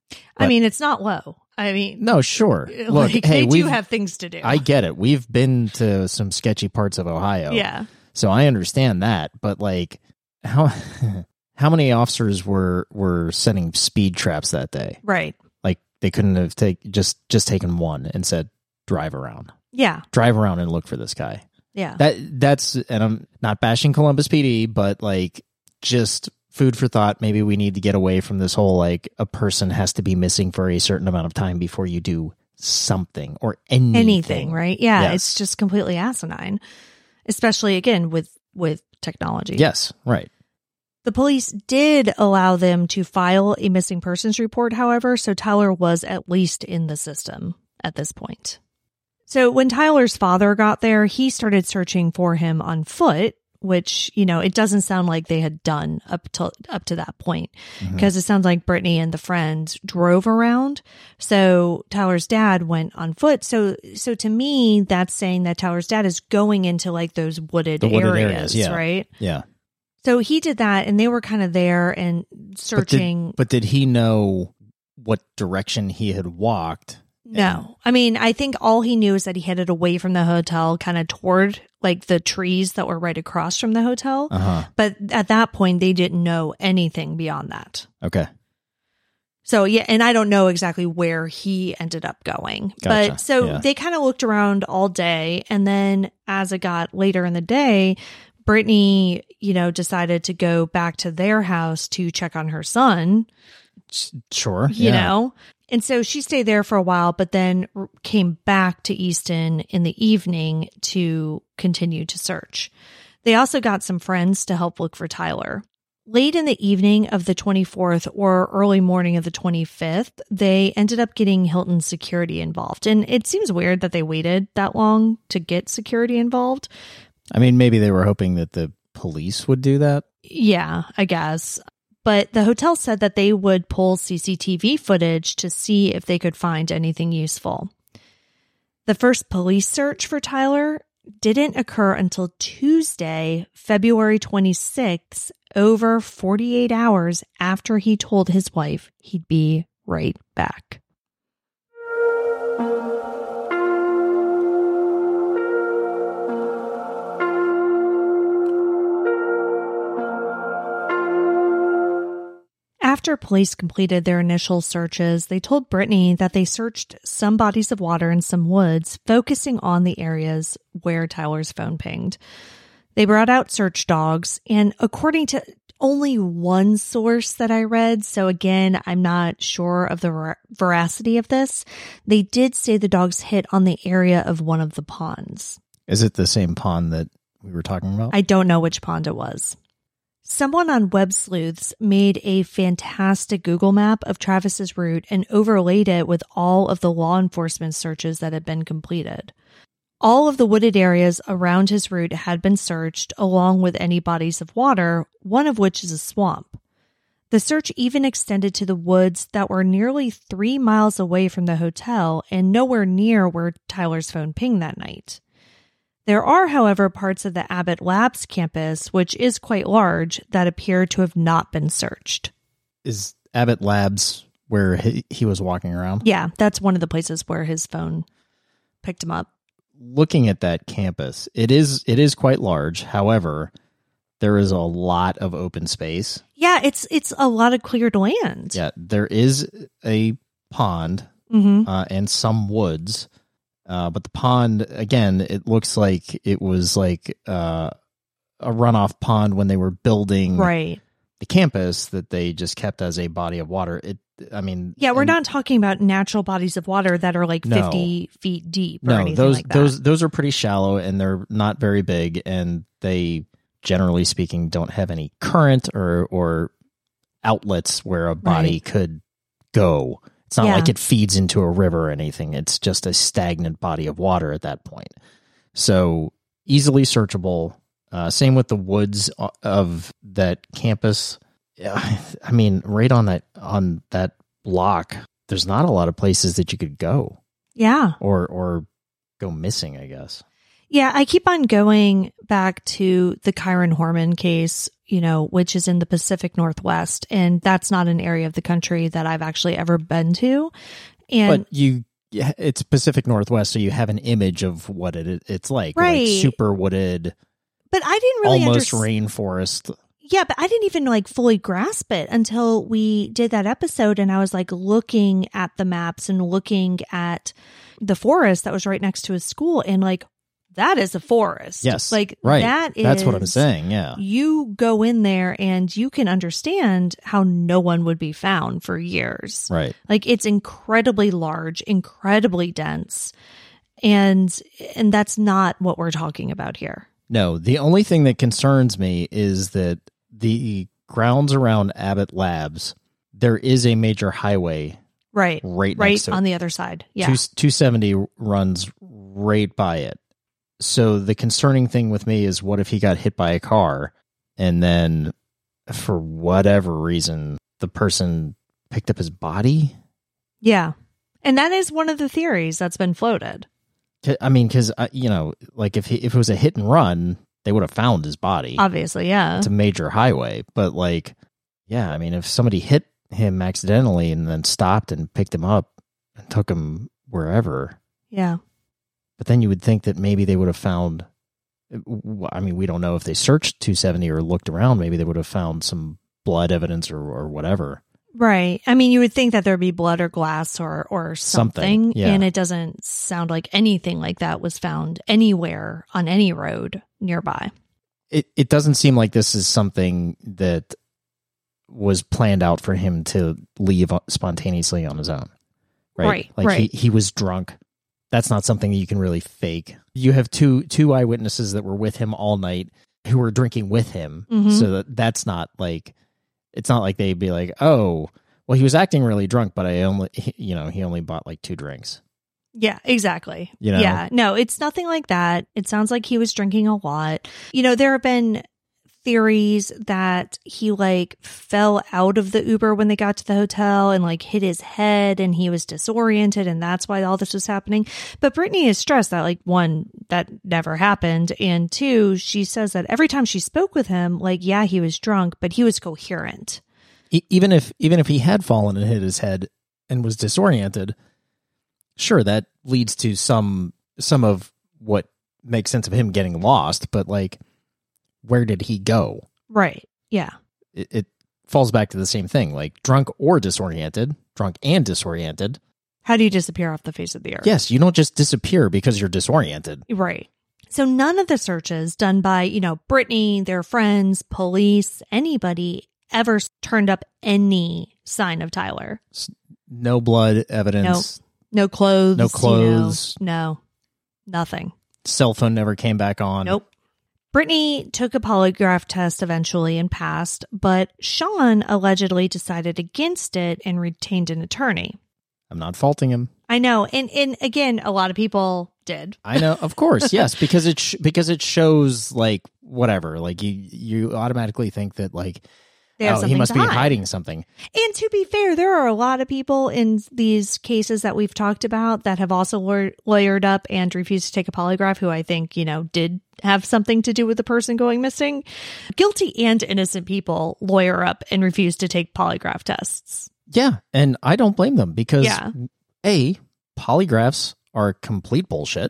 I But- mean, it's not low. I mean, No, sure. like, Look, hey, they do we've, have things to do. I get it. We've been to some sketchy parts of Ohio. yeah. So I understand that, but like how how many officers were were setting speed traps that day? Right. Like they couldn't have take just just taken one and said drive around. Yeah. Drive around and look for this guy. Yeah. That that's and I'm not bashing Columbus P D, but like just food for thought. Maybe we need to get away from this whole like a person has to be missing for a certain amount of time before you do something or anything. Anything, right? Yeah. Yes. It's just completely asinine, especially again with, with technology. Yes, right. The police did allow them to file a missing persons report, however, so Tyler was at least in the system at this point. So when Tyler's father got there, he started searching for him on foot, which, you know, it doesn't sound like they had done up to up to that point, because it sounds like Brittany and the friends drove around. So Tyler's dad went on foot. So so to me, that's saying that Tyler's dad is going into like those wooded, The wooded areas, areas, yeah. right? Yeah. So he did that, and they were kind of there and searching. But did, but did he know what direction he had walked? No. I mean, I think all he knew is that he headed away from the hotel, kind of toward like the trees that were right across from the hotel. Uh-huh. But at that point, they didn't know anything beyond that. Okay. So, yeah, and I don't know exactly where he ended up going. Gotcha. But so Yeah. they kind of looked around all day. And then as it got later in the day, Brittany, you know, decided to go back to their house to check on her son, S- Sure. you yeah. know. And so she stayed there for a while, but then r- came back to Easton in the evening to continue to search. They also got some friends to help look for Tyler. Late in the evening of the twenty-fourth or early morning of the twenty-fifth, they ended up getting Hilton security involved. And it seems weird that they waited that long to get security involved. I mean, maybe they were hoping that the police would do that. Yeah, I guess. But the hotel said that they would pull C C T V footage to see if they could find anything useful. The first police search for Tyler didn't occur until Tuesday, February twenty-sixth, over forty-eight hours after he told his wife he'd be right back. After police completed their initial searches, they told Brittany that they searched some bodies of water and some woods, focusing on the areas where Tyler's phone pinged. They brought out search dogs, and according to only one source that I read, so again, I'm not sure of the ver- veracity of this, they did say the dogs hit on the area of one of the ponds. Is it the same pond that we were talking about? I don't know which pond it was. Someone on Web Sleuths made a fantastic Google map of Travis's route and overlaid it with all of the law enforcement searches that had been completed. All of the wooded areas around his route had been searched, along with any bodies of water, one of which is a swamp. The search even extended to the woods that were nearly three miles away from the hotel and nowhere near where Tyler's phone pinged that night. There are, however, parts of the Abbott Labs campus, which is quite large, that appear to have not been searched. Is Abbott Labs where he, he was walking around? Yeah, that's one of the places where his phone picked him up. Looking at that campus, it is it is quite large. However, there is a lot of open space. Yeah, it's it's a lot of cleared land. Yeah, there is a pond Mm-hmm. uh, and some woods. Uh, but the pond, again, it looks like it was like uh, a runoff pond when they were building Right. the campus that they just kept as a body of water. It I mean, Yeah, we're and, not talking about natural bodies of water that are like No. fifty feet deep or no, anything those like that. those those are pretty shallow and they're not very big, and they, generally speaking, don't have any current or or outlets where a body Right. could go. It's not Yeah. like it feeds into a river or anything. It's just a stagnant body of water at that point. So easily searchable. Uh, same with the woods of that campus. Yeah, I mean, right on that on that block, there's not a lot of places that you could go Yeah. or or go missing, I guess. Yeah, I keep on going back to the Kyron Horman case, you know, which is in the Pacific Northwest. And that's not an area of the country that I've actually ever been to. And But you, yeah, it's Pacific Northwest, so you have an image of what it it's like, Right. like super wooded, but I didn't really almost understand. rainforest. Yeah, but I didn't even like fully grasp it until we did that episode and I was like looking at the maps and looking at the forest that was right next to his school and like, that is a forest. Yes, Like right. that is. That's what I'm saying. Yeah, You go in there and you can understand how no one would be found for years. right. Like it's incredibly large, incredibly dense. And and that's not what we're talking about here. No, the only thing that concerns me is that the grounds around Abbott Labs, there is a major highway Right. right, Right next to on it. the other side. Yeah. Two, two seventy runs right by it. So the concerning thing with me is, what if he got hit by a car and then for whatever reason the person picked up his body? Yeah. And that is one of the theories that's been floated. I mean, because, uh, you know, like if he, if it was a hit and run, they would have found his body. Obviously, yeah. It's a major highway. But like, yeah, I mean, if somebody hit him accidentally and then stopped and picked him up and took him wherever. Yeah. But then you would think that maybe they would have found, I mean, we don't know if they searched two seventy or looked around. Maybe they would have found some blood evidence or, or whatever. Right. I mean, you would think that there'd be blood or glass or, or something. Something, yeah. And it doesn't sound like anything like that was found anywhere on any road nearby. It it doesn't seem like this is something that was planned out for him to leave spontaneously on his own. Right. Right, Like right. He, he was drunk. That's not something that you can really fake. You have two two eyewitnesses that were with him all night who were drinking with him. Mhm. So that that's not like, it's not like they'd be like, oh, well, he was acting really drunk, but I only, he- you know, he only bought like two drinks. Yeah, exactly. You know? Yeah, no, it's nothing like that. It sounds like he was drinking a lot. You know, there have been theories that he like fell out of the Uber when they got to the hotel and like hit his head and he was disoriented and that's why all this was happening. But Brittany has stressed that like one, that never happened. And two, she says that every time she spoke with him, like, yeah, he was drunk, but he was coherent. E- even if even if he had fallen and hit his head and was disoriented, sure, that leads to some some of what makes sense of him getting lost. But like, where did he go? Right. Yeah. It, it falls back to the same thing, like drunk or disoriented, drunk and disoriented. How do you disappear off the face of the earth? Yes, you don't just disappear because you're disoriented. Right. So none of the searches done by, you know, Brittany, their friends, police, anybody ever turned up any sign of Tyler. No blood evidence. No clothes. No you know, clothes. no, nothing. Cell phone never came back on. Nope. Brittany took a polygraph test eventually and passed, but Sean allegedly decided against it and retained an attorney. I'm not faulting him. I know. And, and again, a lot of people did. I know, of course, yes, because it sh- because it shows like whatever, like you you automatically think that like, They have oh, he something must to be hide. hiding something. And to be fair, there are a lot of people in these cases that we've talked about that have also law- lawyered up and refused to take a polygraph, who I think, you know, did have something to do with the person going missing. Guilty and innocent people lawyer up and refuse to take polygraph tests. Yeah, and I don't blame them because Yeah. A, polygraphs are complete bullshit,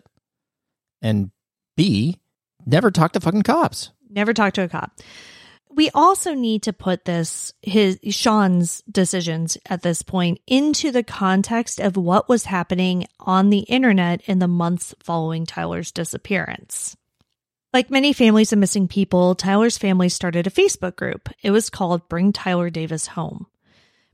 and B, never talk to fucking cops. Never talk to a cop. We also need to put this, his Sean's decisions at this point into the context of what was happening on the internet in the months following Tyler's disappearance. Like many families of missing people, Tyler's family started a Facebook group. It was called Bring Tyler Davis Home.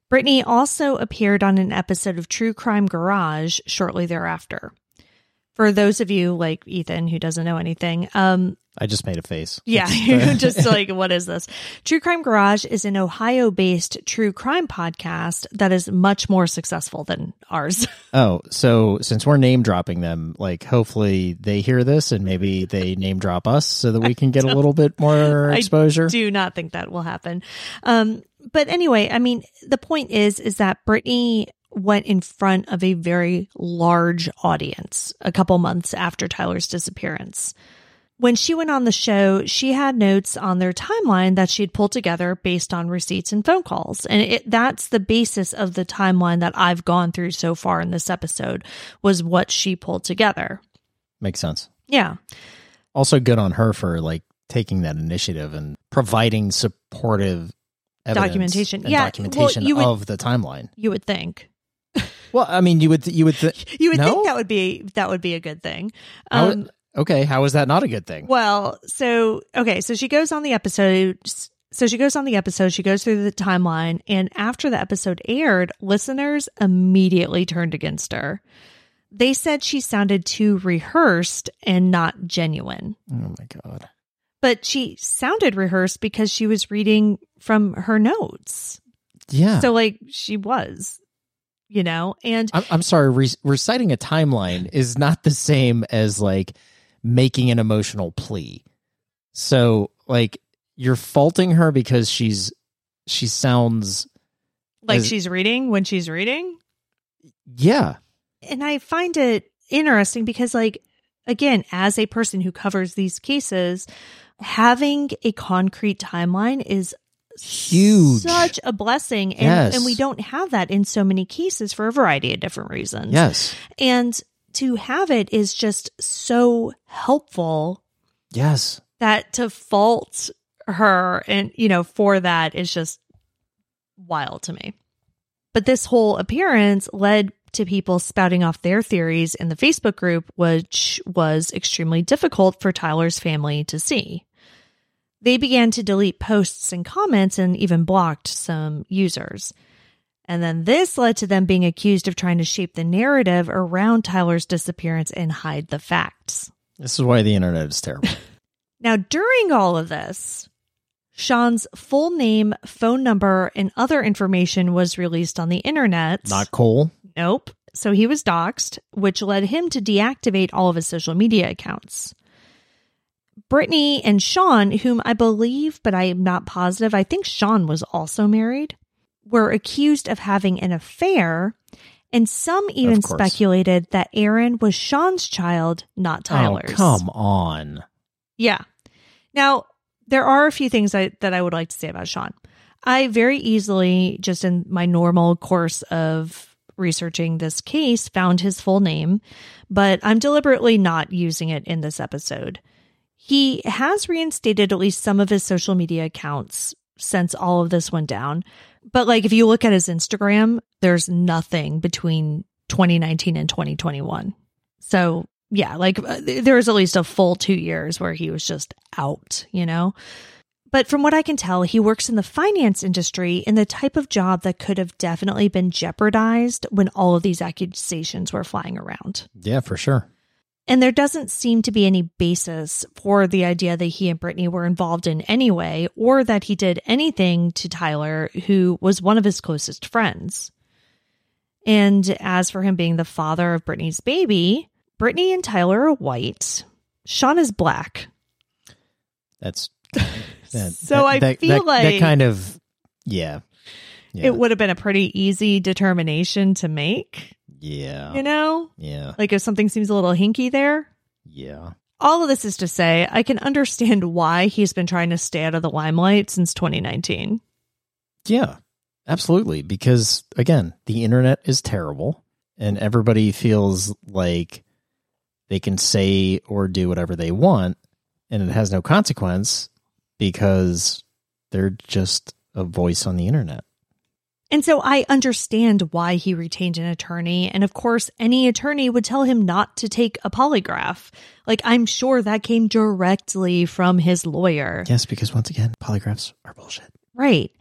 Brittany also appeared on an episode of True Crime Garage shortly thereafter. For those of you like Ethan who doesn't know anything, um, I just made a face. Yeah, you're just like, what is this? True Crime Garage is an Ohio-based true crime podcast that is much more successful than ours. Oh, so since we're name dropping them, like hopefully they hear this and maybe they name drop us so that we can get a little bit more exposure. I do not think that will happen. Um, but anyway, I mean, the point is, is that Brittany went in front of a very large audience a couple months after Tyler's disappearance. When she went on the show, she had notes on their timeline that she'd pulled together based on receipts and phone calls. And it, that's the basis of the timeline that I've gone through so far in this episode, was what she pulled together. Makes sense. Yeah. Also good on her for like taking that initiative and providing supportive evidence documentation. And yeah, documentation well, you would, of the timeline. You would think. Well, I mean, you would th- you would th- you would no? think that would be that would be a good thing. How, Um, okay, how is that not a good thing? Well, so okay, so she goes on the episode. So she goes on the episode. She goes through the timeline, and after the episode aired, listeners immediately turned against her. They said she sounded too rehearsed and not genuine. Oh my God. But she sounded rehearsed because she was reading from her notes. Yeah. So like she was, you know, and I'm, I'm sorry, re- reciting a timeline is not the same as like making an emotional plea. So like you're faulting her because she's, she sounds like as, she's reading when she's reading. Yeah. And I find it interesting because, like, again, as a person who covers these cases, having a concrete timeline is huge, such a blessing. And, yes. and we don't have that in so many cases for a variety of different reasons. Yes. And to have it is just so helpful. Yes. That to fault her and, you know, for that is just wild to me. But this whole appearance led to people spouting off their theories in the Facebook group, which was extremely difficult for Tyler's family to see. They began to delete posts and comments and even blocked some users. And then this led to them being accused of trying to shape the narrative around Tyler's disappearance and hide the facts. This is why the internet is terrible. Now, during all of this, Sean's full name, phone number, and other information was released on the internet. Not Cole. Nope. So he was doxxed, which led him to deactivate all of his social media accounts. Brittany and Sean, whom I believe, but I am not positive, I think Sean was also married, were accused of having an affair, and some even speculated that Aaron was Sean's child, not Tyler's. Oh, come on. Yeah. Now, there are a few things I, that I would like to say about Sean. I very easily, just in my normal course of researching this case, found his full name, but I'm deliberately not using it in this episode. He has reinstated at least some of his social media accounts since all of this went down. But like, if you look at his Instagram, there's nothing between twenty nineteen and twenty twenty-one. So yeah, like there was at least a full two years where he was just out, you know? But from what I can tell, he works in the finance industry in the type of job that could have definitely been jeopardized when all of these accusations were flying around. Yeah, for sure. And there doesn't seem to be any basis for the idea that he and Brittany were involved in any way, or that he did anything to Tyler, who was one of his closest friends. And as for him being the father of Brittany's baby, Brittany and Tyler are white. Sean is black. That's... That, so that, I that, feel that, like that kind of, yeah. yeah. It would have been a pretty easy determination to make. Yeah. You know? Yeah. Like if something seems a little hinky there. Yeah. All of this is to say, I can understand why he's been trying to stay out of the limelight since twenty nineteen. Yeah, absolutely. Because again, the internet is terrible and everybody feels like they can say or do whatever they want and it has no consequence. Because they're just a voice on the internet. And so I understand why he retained an attorney. And of course, any attorney would tell him not to take a polygraph. Like, I'm sure that came directly from his lawyer. Yes, because once again, polygraphs are bullshit. Right.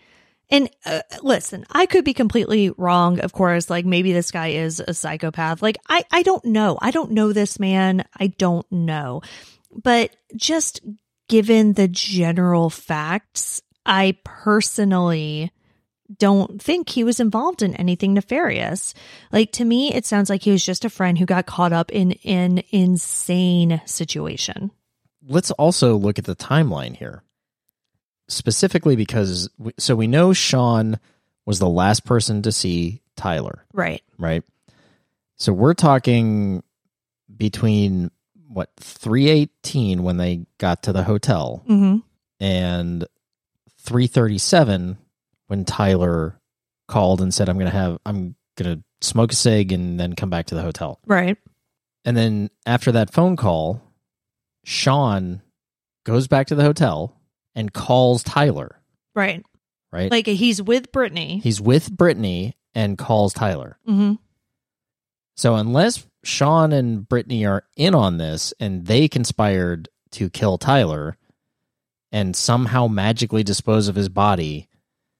And uh, listen, I could be completely wrong, of course. Like, maybe this guy is a psychopath. Like, I, I don't know. I don't know this man. I don't know. But just given the general facts, I personally don't think he was involved in anything nefarious. Like, to me, it sounds like he was just a friend who got caught up in an insane situation. Let's also look at the timeline here. Specifically because, we, so we know Sean was the last person to see Tyler. Right. Right. So we're talking between, what, three eighteen when they got to the hotel Mm-hmm. and three thirty-seven when Tyler called and said, I'm going to have, I'm going to smoke a cig and then come back to the hotel. Right. And then after that phone call, Sean goes back to the hotel and calls Tyler. Right. Right. Like, he's with Brittany. He's with Brittany and calls Tyler. Mm-hmm. So unless Sean and Brittany are in on this and they conspired to kill Tyler and somehow magically dispose of his body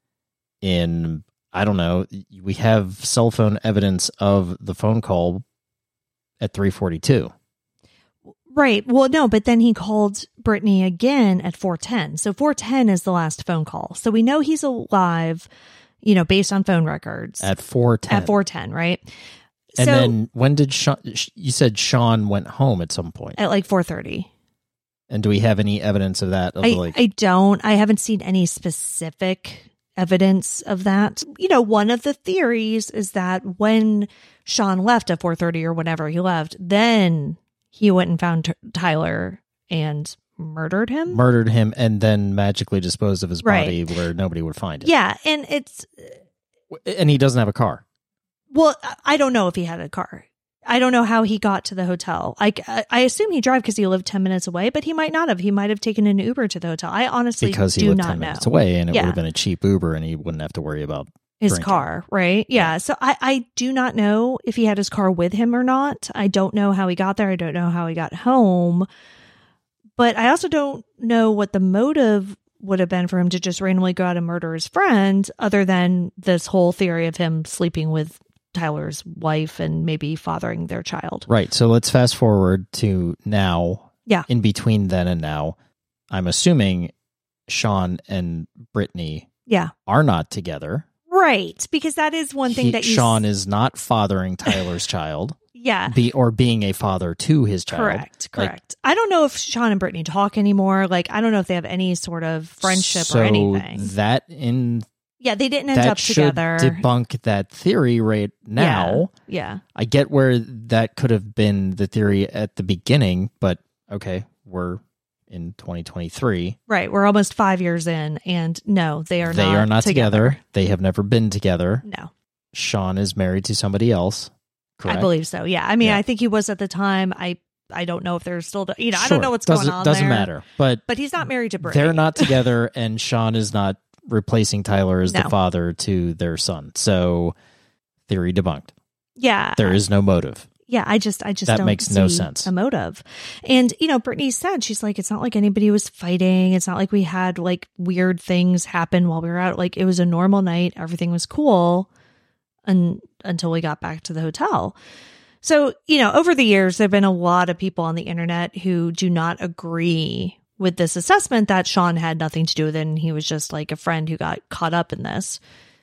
in, I don't know, we have cell phone evidence of the phone call at three forty-two. Right. Well, no, but then he called Brittany again at four ten. So four ten is the last phone call. So we know he's alive, you know, based on phone records. At four ten. At four ten, right? And so, then when did Sean, you said Sean went home at some point. At like four thirty. And do we have any evidence of that? Of I, like, I don't. I haven't seen any specific evidence of that. You know, one of the theories is that when Sean left at four thirty or whenever he left, then he went and found T- Tyler and murdered him. Murdered him and then magically disposed of his Right. body where nobody would find it. Yeah, and it's... And he doesn't have a car. Well, I don't know if he had a car. I don't know how he got to the hotel. I, I assume he drove because he lived ten minutes away, but he might not have. He might have taken an Uber to the hotel. I honestly Because he do lived not ten know. minutes away and it Yeah. would have been a cheap Uber and he wouldn't have to worry about His drinking. car, right? Yeah. So I, I do not know if he had his car with him or not. I don't know how he got there. I don't know how he got home. But I also don't know what the motive would have been for him to just randomly go out and murder his friend, other than this whole theory of him sleeping with Tyler's wife and maybe fathering their child. Right. So let's fast forward to now. Yeah. In between then and now, I'm assuming Sean and Brittany Yeah. are not together. Right. Because that is one thing He- that you... Sean is not fathering Tyler's child. Yeah. Be or being a father to his child. Correct. Like, Correct. I don't know if Sean and Brittany talk anymore. Like, I don't know if they have any sort of friendship so or anything. That in Yeah, they didn't end that up should together. debunk that theory right now. Yeah. yeah. I get where that could have been the theory at the beginning, but okay, we're in twenty twenty-three. Right. We're almost five years in, and no, they are they not are not together. together. They have never been together. No. Sean is married to somebody else. Correct? I believe so. Yeah. I mean, Yeah. I think he was at the time. I I don't know if they're still, you know, I Sure. don't know what's doesn't, going on Doesn't there. matter. But But he's not married to Brittany. they're not together, and Sean is not replacing Tyler as No. the father to their son. So, theory debunked. Yeah. There is no motive. Yeah, I just, I just That don't makes no see sense. a motive. And, you know, Brittany said, she's like, it's not like anybody was fighting. It's not like we had like weird things happen while we were out. Like, it was a normal night. Everything was cool un- until we got back to the hotel. So, you know, over the years, there have been a lot of people on the internet who do not agree with this assessment that Sean had nothing to do with it and he was just like a friend who got caught up in this.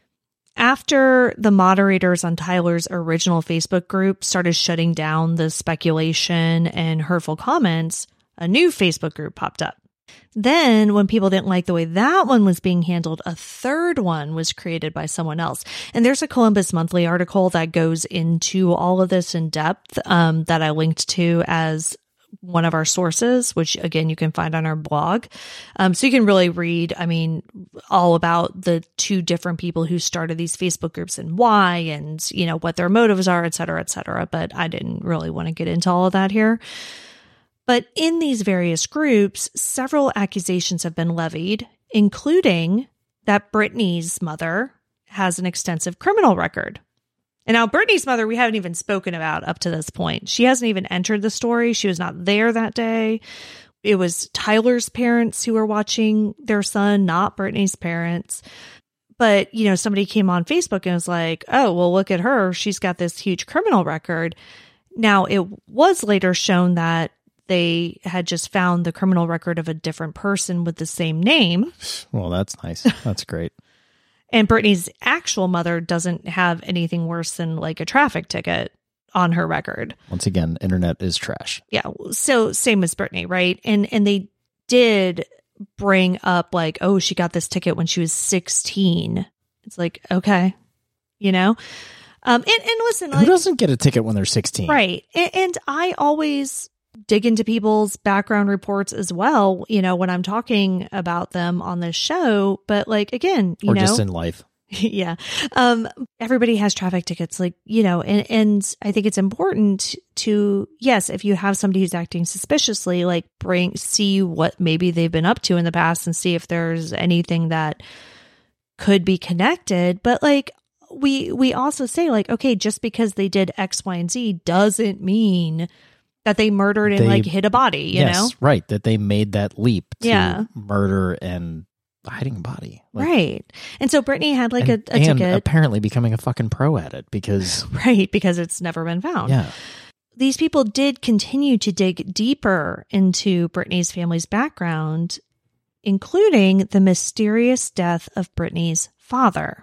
After the moderators on Tyler's original Facebook group started shutting down the speculation and hurtful comments, a new Facebook group popped up. Then, when people didn't like the way that one was being handled, a third one was created by someone else. And there's a Columbus Monthly article that goes into all of this in depth um, that I linked to as one of our sources, which again, you can find on our blog. Um, so you can really read, I mean, all about the two different people who started these Facebook groups and why, and, you know, what their motives are, et cetera, et cetera. But I didn't really want to get into all of that here. But in these various groups, several accusations have been levied, including that Brittany's mother has an extensive criminal record. And now Brittany's mother, we haven't even spoken about up to this point. She hasn't even entered the story. She was not there that day. It was Tyler's parents who were watching their son, not Brittany's parents. But, you know, somebody came on Facebook and was like, oh, well, look at her. She's got this huge criminal record. Now, it was later shown that they had just found the criminal record of a different person with the same name. Well, that's nice. That's great. And Britney's actual mother doesn't have anything worse than like a traffic ticket on her record. Once again, internet is trash. Yeah. So same as Britney, right? And and they did bring up like, oh, she got this ticket when she was sixteen. It's like, okay, you know? Um, and, and listen, who like, doesn't get a ticket when they're sixteen? Right. And, and I always dig into people's background reports as well, you know, when I'm talking about them on this show. But like, again, you or know, just in life. yeah. Um, everybody has traffic tickets, like, you know, and, and I think it's important to, yes, if you have somebody who's acting suspiciously, like bring, see what maybe they've been up to in the past and see if there's anything that could be connected. But like, we, we also say like, okay, just because they did X, Y, and Z doesn't mean that they murdered and They- like hid a body, you yes, know? right. That they made that leap to Yeah. murder and hiding a body. Like, Right. And so Britney had like and, a, a and ticket. apparently becoming a fucking pro at it because, Right. Because it's never been found. yeah. These people did continue to dig deeper into Britney's family's background, including the mysterious death of Britney's father.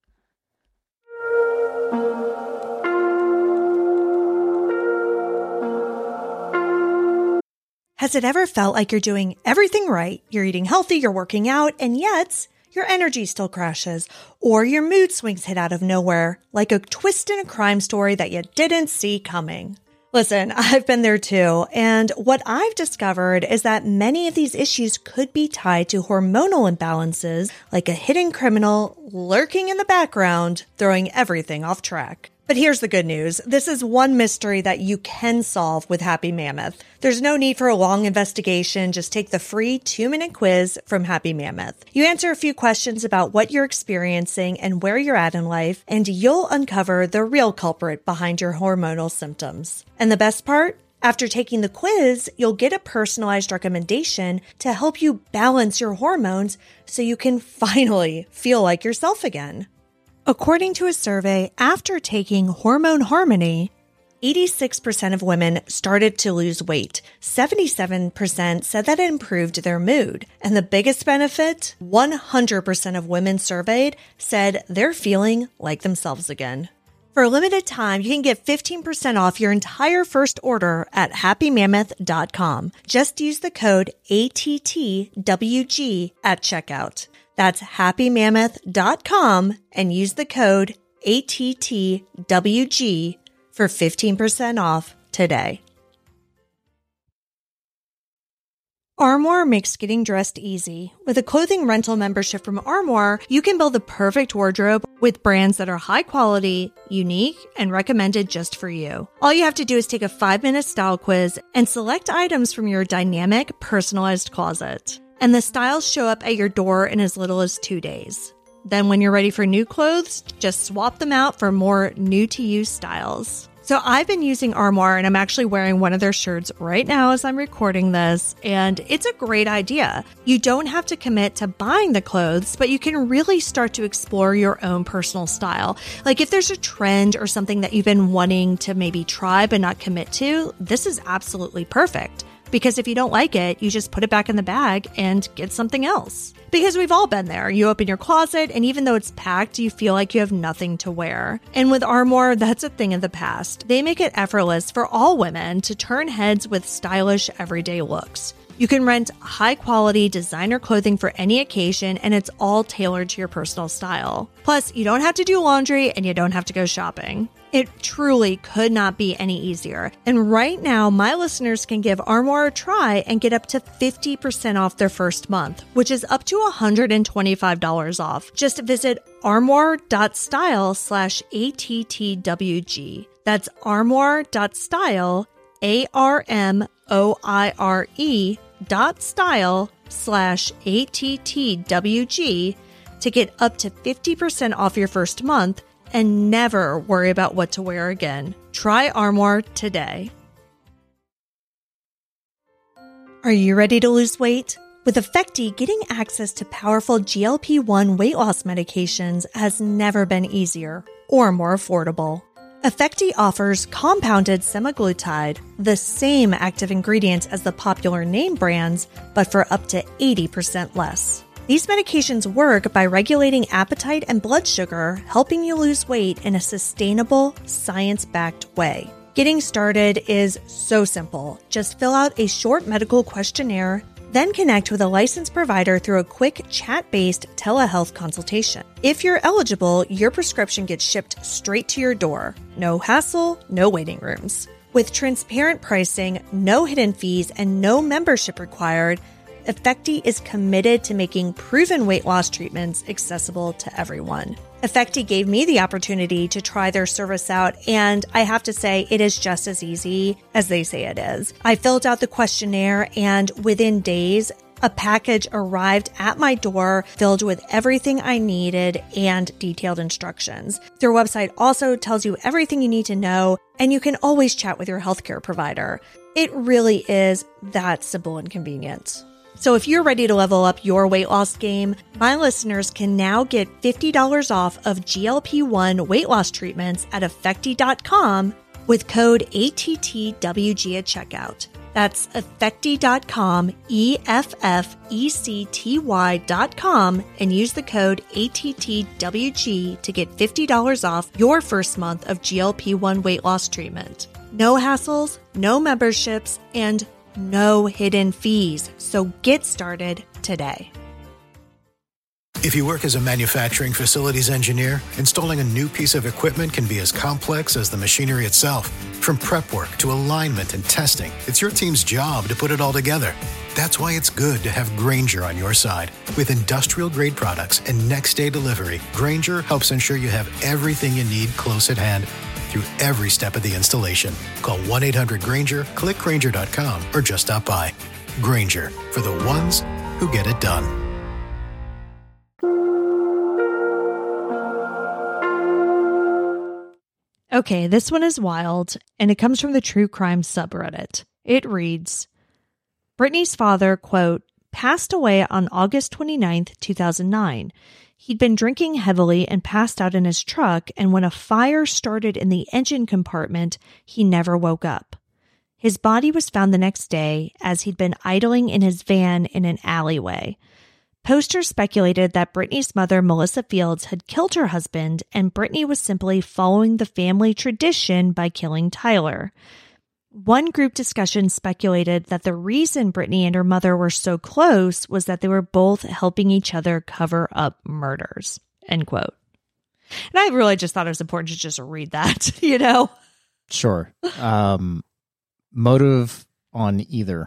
Has it ever felt like you're doing everything right? You're eating healthy, you're working out, and yet your energy still crashes, or your mood swings hit out of nowhere, like a twist in a crime story that you didn't see coming. Listen, I've been there too, and what I've discovered is that many of these issues could be tied to hormonal imbalances, like a hidden criminal lurking in the background, throwing everything off track. But here's the good news. This is one mystery that you can solve with Happy Mammoth. There's no need for a long investigation. Just take the free two-minute quiz from Happy Mammoth. You answer a few questions about what you're experiencing and where you're at in life, and you'll uncover the real culprit behind your hormonal symptoms. And the best part? After taking the quiz, you'll get a personalized recommendation to help you balance your hormones so you can finally feel like yourself again. According to a survey, after taking Hormone Harmony, eighty-six percent of women started to lose weight. seventy-seven percent said that it improved their mood. And the biggest benefit, one hundred percent of women surveyed said they're feeling like themselves again. For a limited time, you can get fifteen percent off your entire first order at happy mammoth dot com. Just use the code A T T W G at checkout. That's happy mammoth dot com and use the code A T T W G for fifteen percent off today. Armoire makes getting dressed easy. With a clothing rental membership from Armoire, you can build the perfect wardrobe with brands that are high quality, unique, and recommended just for you. All you have to do is take a five-minute style quiz and select items from your dynamic, personalized closet. And the styles show up at your door in as little as two days. Then when you're ready for new clothes, just swap them out for more new-to-you styles. So I've been using Armoire, and I'm actually wearing one of their shirts right now as I'm recording this, and it's a great idea. You don't have to commit to buying the clothes, but you can really start to explore your own personal style. Like if there's a trend or something that you've been wanting to maybe try but not commit to, this is absolutely perfect. Because if you don't like it, you just put it back in the bag and get something else. Because we've all been there. You open your closet, and even though it's packed, you feel like you have nothing to wear. And with Armoire, that's a thing of the past. They make it effortless for all women to turn heads with stylish, everyday looks. You can rent high-quality designer clothing for any occasion, and it's all tailored to your personal style. Plus, you don't have to do laundry, and you don't have to go shopping. It truly could not be any easier. And right now, my listeners can give Armoire a try and get up to fifty percent off their first month, which is up to one hundred twenty-five dollars off. Just visit armoire.style slash ATTWG. That's armoire.style, A R M O I R E dot style slash A T T W G to get up to fifty percent off your first month and never worry about what to wear again. Try Armoire today. Are you ready to lose weight? With Effecti, getting access to powerful G L P one weight loss medications has never been easier or more affordable. Effecti offers compounded semaglutide, the same active ingredients as the popular name brands, but for up to eighty percent less. These medications work by regulating appetite and blood sugar, helping you lose weight in a sustainable, science-backed way. Getting started is so simple. Just fill out a short medical questionnaire, then connect with a licensed provider through a quick chat-based telehealth consultation. If you're eligible, your prescription gets shipped straight to your door. No hassle, no waiting rooms. With transparent pricing, no hidden fees, and no membership required, Effecti is committed to making proven weight loss treatments accessible to everyone. Effecti gave me the opportunity to try their service out, and I have to say it is just as easy as they say it is. I filled out the questionnaire, and within days, a package arrived at my door filled with everything I needed and detailed instructions. Their website also tells you everything you need to know, and you can always chat with your healthcare provider. It really is that simple and convenient. So if you're ready to level up your weight loss game, my listeners can now get fifty dollars off of G L P one weight loss treatments at Effecti dot com with code A T T W G at checkout. That's Effecti dot com, E F F E C T Y dot com, and use the code A T T W G to get fifty dollars off your first month of G L P one weight loss treatment. No hassles, no memberships, and no hidden fees. So get started today. If you work as a manufacturing facilities engineer, installing a new piece of equipment can be as complex as the machinery itself. From prep work to alignment and testing, it's your team's job to put it all together. That's why it's good to have Grainger on your side. With industrial-grade products and next-day delivery, Grainger helps ensure you have everything you need close at hand through every step of the installation. Call one eight hundred Grainger, click Grainger dot com, or just stop by. Grainger, for the ones who get it done. Okay, this one is wild, and it comes from the True Crime subreddit. It reads, Brittany's father, quote, passed away on August twenty-ninth, two thousand nine. He'd been drinking heavily and passed out in his truck, and when a fire started in the engine compartment, he never woke up. His body was found the next day as he'd been idling in his van in an alleyway. Posters speculated that Brittany's mother, Melissa Fields, had killed her husband, and Brittany was simply following the family tradition by killing Tyler. One group discussion speculated that the reason Brittany and her mother were so close was that they were both helping each other cover up murders, end quote. And I really just thought it was important to just read that, you know? Sure. Um, motive on either?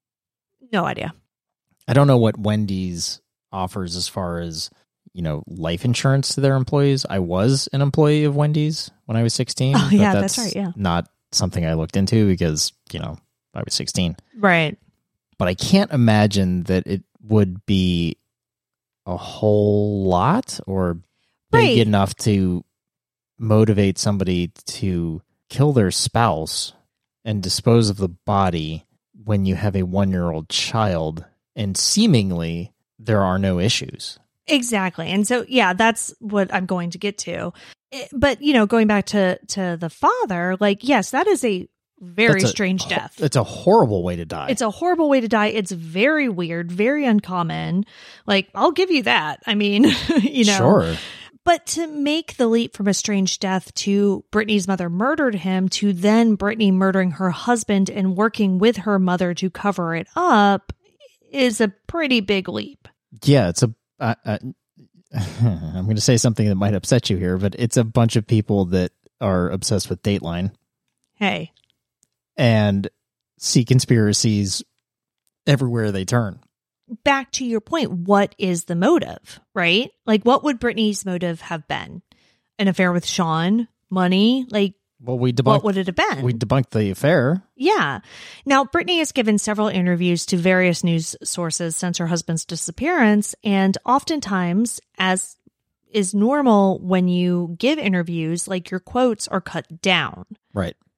No idea. I don't know what Wendy's offers as far as, you know, life insurance to their employees. I was an employee of Wendy's when I was sixteen. Oh, yeah, that's, that's right, yeah. Not something I looked into because, you know, I was sixteen. Right. But I can't imagine that it would be a whole lot or big right. enough to motivate somebody to kill their spouse and dispose of the body when you have a one-year-old child and seemingly there are no issues. Exactly. And so, yeah, that's what I'm going to get to. But, you know, going back to, to the father, like, yes, that is a very a, strange death. It's a horrible way to die. It's a horrible way to die. It's very weird, very uncommon. Like, I'll give you that. I mean, you know. Sure. But to make the leap from a strange death to Brittany's mother murdered him to then Brittany murdering her husband and working with her mother to cover it up is a pretty big leap. Yeah, it's a... Uh, uh, I'm going to say something that might upset you here, but it's a bunch of people that are obsessed with Dateline. Hey. And see conspiracies everywhere they turn. Back to your point, what is the motive, right? Like, what would Brittany's motive have been? An affair with Sean? Money? Like, well, we debunked, what would it have been? We debunked the affair. Yeah. Now, Brittany has given several interviews to various news sources since her husband's disappearance, and oftentimes, as is normal when you give interviews, like your quotes are cut down. Right.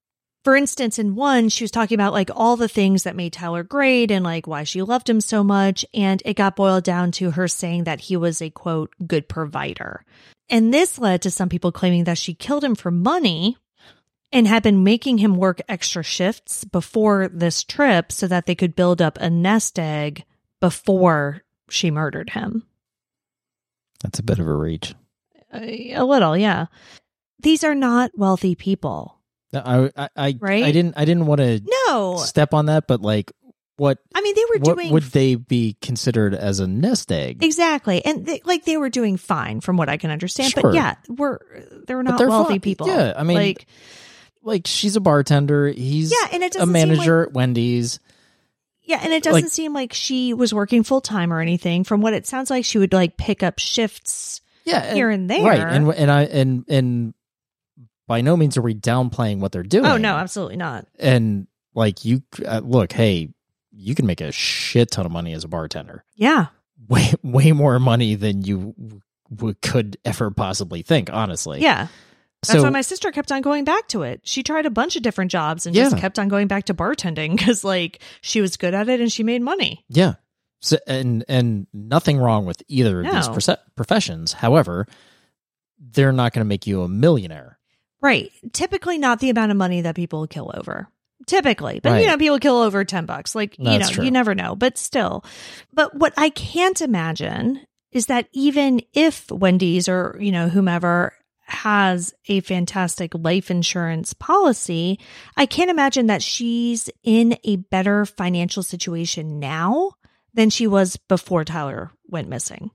For instance, in one, she was talking about like all the things that made Tyler great and like why she loved him so much. And it got boiled down to her saying that he was a quote, good provider. And this led to some people claiming that she killed him for money and had been making him work extra shifts before this trip so that they could build up a nest egg before she murdered him. That's a bit of a reach. A, a little, yeah. These are not wealthy people. I I I, right? I didn't I didn't want to no. step on that, but like what I mean, they were what doing would they be considered as a nest egg? Exactly. And they, like they were doing fine from what I can understand. Sure. But yeah, we're they're not they're wealthy fine. people. Yeah, I mean like like she's a bartender, he's yeah, and it a doesn't manager seem like, at Wendy's. Yeah, and it doesn't like, seem like she was working full time or anything. From what it sounds like, she would like pick up shifts yeah, here and, and there. Right. And and I and and by no means are we downplaying what they're doing. Oh, no, absolutely not. And like you uh, look, hey, you can make a shit ton of money as a bartender. Yeah. Way way more money than you w- could ever possibly think, honestly. Yeah. That's so, why my sister kept on going back to it. She tried a bunch of different jobs and yeah. just kept on going back to bartending because like she was good at it and she made money. Yeah. So, and and nothing wrong with either of No. these proce- professions. However, they're not going to make you a millionaire. Right. Typically not the amount of money that people kill over. Typically. But, Right. you know, people kill over ten bucks. Like, you That's know, true. you never know. But still. But what I can't imagine is that even if Wendy's or, you know, whomever has a fantastic life insurance policy, I can't imagine that she's in a better financial situation now than she was before Tyler went missing.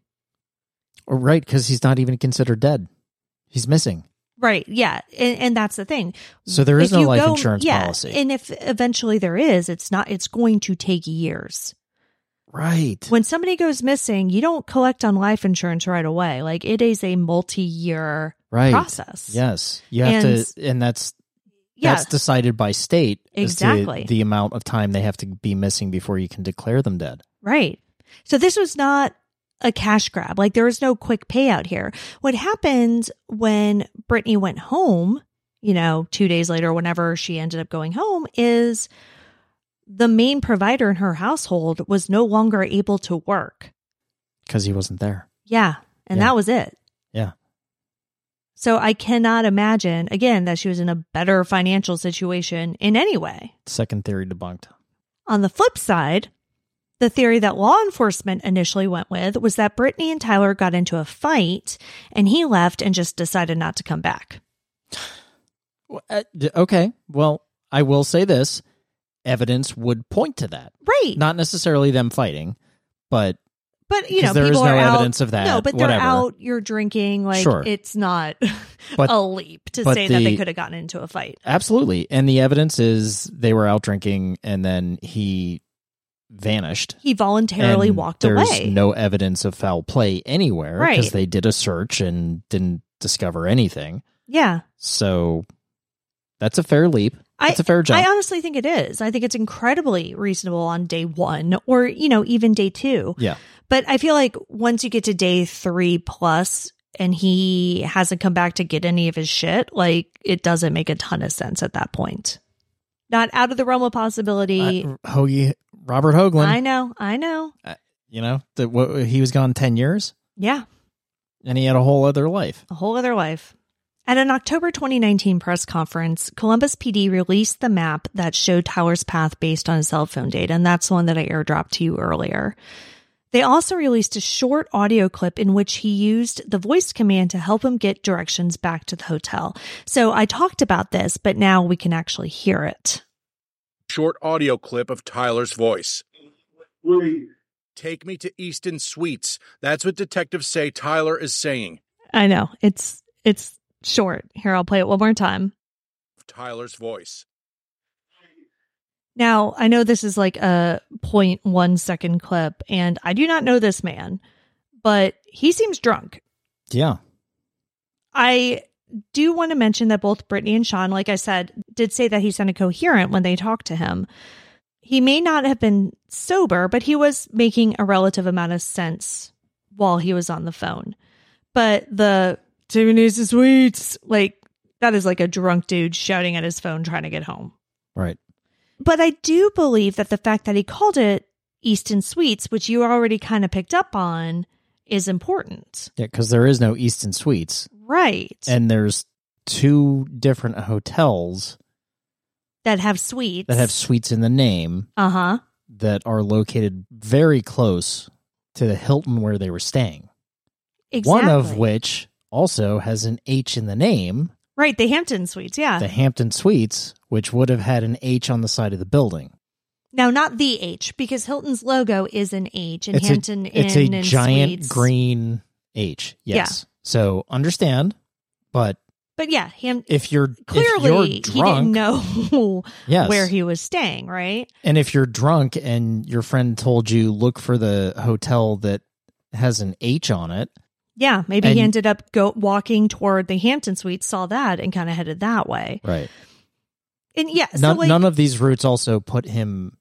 Right, because he's not even considered dead. He's missing. Right. Yeah. And, and that's the thing. So there is If no you life go- insurance yeah, policy. And if eventually there is, it's not, it's going to take years. Right. When somebody goes missing, you don't collect on life insurance right away. Like it is a multi-year right. process. Yes. You have And- to, and that's Yeah. that's decided by state as to Exactly. the amount of time they have to be missing before you can declare them dead. Right. So this was not a cash grab. Like there was no quick payout here. What happened when Brittany went home, you know, two days later, whenever she ended up going home, is the main provider in her household was no longer able to work. Because he wasn't there. Yeah. And Yeah. that was it. Yeah. So I cannot imagine, again, that she was in a better financial situation in any way. Second theory debunked. On the flip side, the theory that law enforcement initially went with was that Brittany and Tyler got into a fight and he left and just decided not to come back. Well, uh, d- okay. Well, I will say this. Evidence would point to that. Right. Not necessarily them fighting, but But, you know, 'cause there is people no are out- evidence of that, No, but they're whatever. out, you're drinking. Like, Sure. it's not But- a leap to but say that they the- could have gotten into a fight. absolutely. And the evidence is they were out drinking and then he vanished. He voluntarily And walked there's away. no evidence of foul play anywhere because Right. they did a search and didn't discover anything. Yeah. So that's a fair leap. I- It's a fair jump. I honestly think it is. I think it's incredibly reasonable on day one or, you know, even day two. yeah. But I feel like once you get to day three plus and he hasn't come back to get any of his shit, like it doesn't make a ton of sense at that point. Not out of the realm of possibility. Uh, Hoagie, Robert Hoagland, I know. I know. you know, that what, he was gone ten years Yeah. and he had a whole other life. A whole other life. At an October twenty nineteen press conference, Columbus P D released the map that showed Tyler's path based on his cell phone data, and that's the one that I airdropped to you earlier. They also released a short audio clip in which he used the voice command to help him get directions back to the hotel. So I talked about this, but now we can actually hear it. Short audio clip of Tyler's voice. Take me to Easton Suites. That's what detectives say Tyler is saying. I know. It's it's short. Here, I'll play it one more time. Tyler's voice. Now, I know this is like a zero point one second clip, and I do not know this man, but he seems drunk. Yeah. I do want to mention that both Brittany and Sean, like I said, did say that he sounded coherent when they talked to him. He may not have been sober, but he was making a relative amount of sense while he was on the phone. But the Tiffany's Sweets, like, that is like a drunk dude shouting at his phone trying to get home. Right. But I do believe that the fact that he called it Easton Suites, which you already kind of picked up on, is important. Yeah, because there is no Easton Suites. Right. And there's two different hotels that have suites. That have suites in the name. Uh-huh. That are located very close to the Hilton where they were staying. Exactly. One of which also has an H in the name. Right, the Hampton Suites, yeah. The Hampton Suites, which would have had an H on the side of the building. Now, not the H, because Hilton's logo is an H, and it's Hampton a, it's Inn a and giant Suites. green H. Yes. Yeah. So understand, but but yeah, Ham- if you're clearly if you're drunk, he didn't know yes. where he was staying, right? And if you're drunk and your friend told you look for the hotel that has an H on it, yeah, maybe and, he ended up go walking toward the Hampton Suites, saw that, and kind of headed that way, right? And yeah, so none, like, none of these routes also put him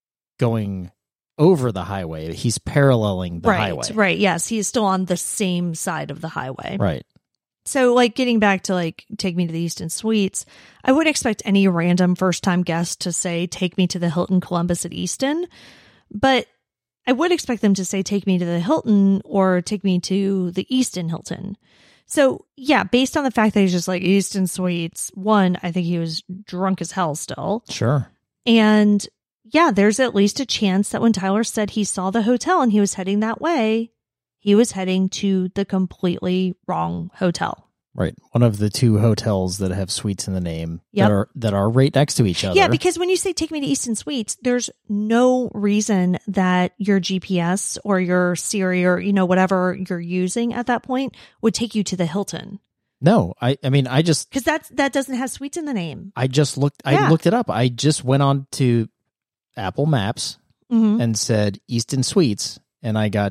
going over the highway. He's paralleling the right, highway. Right, yes. He is still on the same side of the highway. Right. So, like, getting back to, like, take me to the Easton Suites, I wouldn't expect any random first-time guest to say, take me to the Hilton Columbus at Easton. But I would expect them to say, take me to the Hilton or take me to the Easton Hilton. So, yeah, based on the fact that he's just like, Easton Suites, one, I think he was drunk as hell still. Sure. And yeah, there's at least a chance that when Tyler said he saw the hotel and he was heading that way, he was heading to the completely wrong hotel. Right. One of the two hotels that have suites in the name yep. that are that are right next to each other. Yeah, because when you say take me to Easton Suites, there's no reason that your G P S or your Siri or, you know, whatever you're using at that point would take you to the Hilton. No, I, I mean, I just... Because that's that doesn't have suites in the name. I just looked, I yeah. looked it up. I just went on to Apple Maps mm-hmm. and said Easton Suites, and I got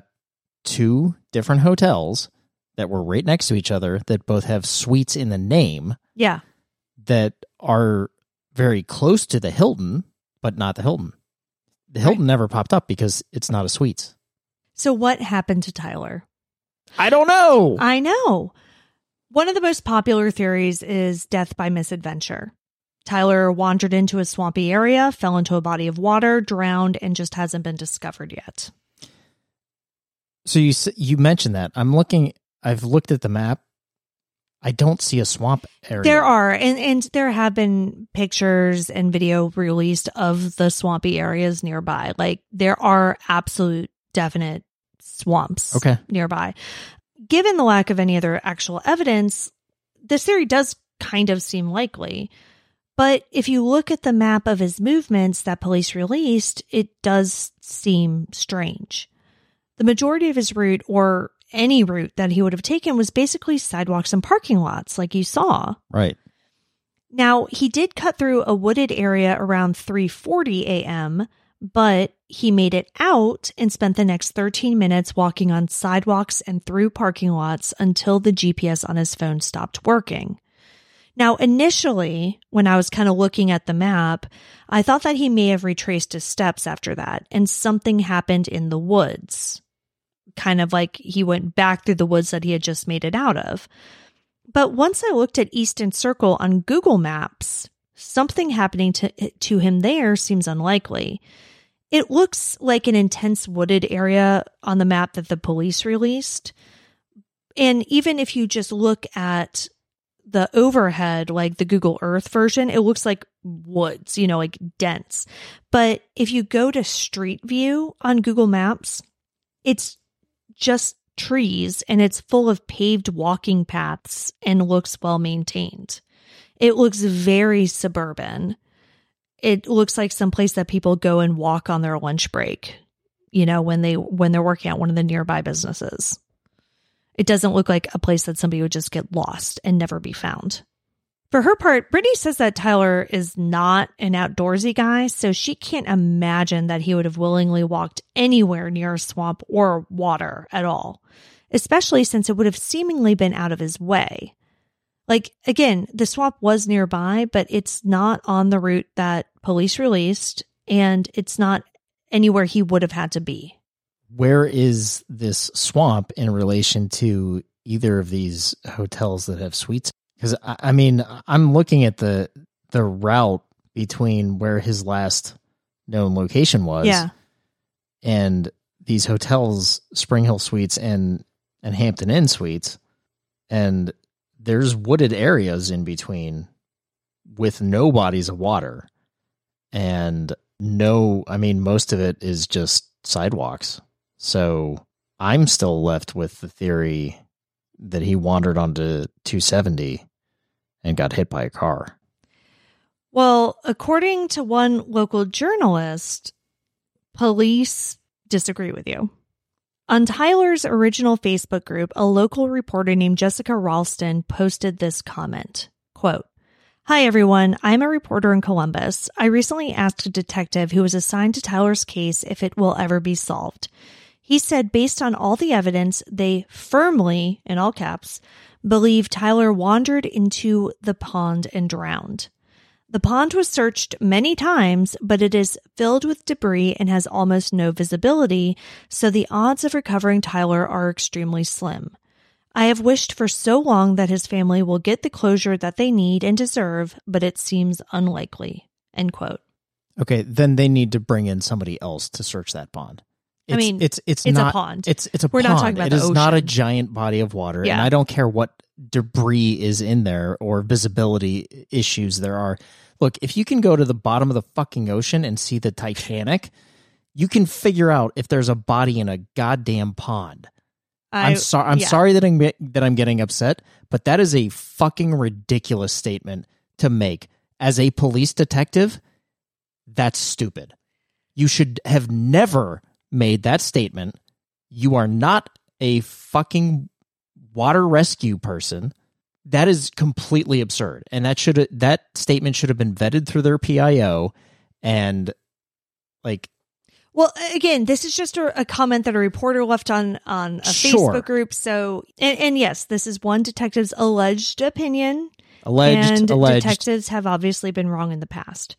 two different hotels that were right next to each other that both have suites in the name. Yeah. That are very close to the Hilton, but not the Hilton. The Hilton right. never popped up because it's not a suites. So what happened to Tyler? I don't know. I know. One of the most popular theories is death by misadventure. Tyler wandered into a swampy area, fell into a body of water, drowned, and just hasn't been discovered yet. So you you mentioned that. I'm looking... I've looked at the map. I don't see a swamp area. There are, and, and there have been pictures and video released of the swampy areas nearby. Like, there are absolute definite swamps okay. nearby. Given the lack of any other actual evidence, this theory does kind of seem likely. But if you look at the map of his movements that police released, it does seem strange. The majority of his route, or any route that he would have taken, was basically sidewalks and parking lots, like you saw. Right. Now, he did cut through a wooded area around three forty a.m., but he made it out and spent the next thirteen minutes walking on sidewalks and through parking lots until the G P S on his phone stopped working. Now, initially, when I was kind of looking at the map, I thought that he may have retraced his steps after that, and something happened in the woods. Kind of like he went back through the woods that he had just made it out of. But once I looked at Easton Circle on Google Maps, something happening to, to him there seems unlikely. It looks like an intense wooded area on the map that the police released. And even if you just look at the overhead, like the Google Earth version, it looks like woods, you know, like dense. But if you go to Street View on Google Maps, it's just trees and it's full of paved walking paths and looks well maintained. It looks very suburban. It looks like someplace that people go and walk on their lunch break, you know, when they when they're working at one of the nearby businesses. It doesn't look like a place that somebody would just get lost and never be found. For her part, Brittany says that Tyler is not an outdoorsy guy, so she can't imagine that he would have willingly walked anywhere near a swamp or water at all, especially since it would have seemingly been out of his way. Like, again, the swamp was nearby, but it's not on the route that police released, and it's not anywhere he would have had to be. Where is this swamp in relation to either of these hotels that have suites? Because, I mean, I'm looking at the the route between where his last known location was. Yeah. And these hotels, Spring Hill Suites and, and Hampton Inn Suites. And there's wooded areas in between with no bodies of water. And no, I mean, most of it is just sidewalks. So I'm still left with the theory that he wandered onto two seventy and got hit by a car. Well, according to one local journalist, police disagree with you. On Tyler's original Facebook group, a local reporter named Jessica Ralston posted this comment, quote, "Hi, everyone. I'm a reporter in Columbus. I recently asked a detective who was assigned to Tyler's case if it will ever be solved. He said based on all the evidence, they firmly, in all caps, believe Tyler wandered into the pond and drowned. The pond was searched many times, but it is filled with debris and has almost no visibility, so the odds of recovering Tyler are extremely slim. I have wished for so long that his family will get the closure that they need and deserve, but it seems unlikely." End quote. Okay, then they need to bring in somebody else to search that pond. It's, I mean, it's it's, it's not, a pond. It's it's a We're pond. not talking about it the is not a ocean. giant body of water, Yeah. and I don't care what debris is in there or visibility issues there are. Look, if you can go to the bottom of the fucking ocean and see the Titanic, you can figure out if there's a body in a goddamn pond. I, I'm sorry. I'm yeah. sorry that I'm that I'm getting upset, but that is a fucking ridiculous statement to make as a police detective. That's stupid. You should have never made that statement. You are not a fucking water rescue person. That is completely absurd, and that should that statement should have been vetted through their P I O, and like. Well, again, this is just a, a comment that a reporter left on, on a Sure. Facebook group. So, and, and yes, this is one detective's alleged opinion. Alleged, and alleged. detectives have obviously been wrong in the past.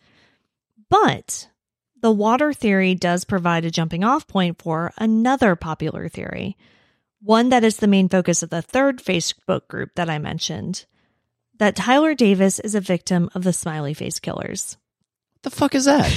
But the water theory does provide a jumping off point for another popular theory, one that is the main focus of the third Facebook group that I mentioned, that Tyler Davis is a victim of the smiley face killers. What the fuck is that?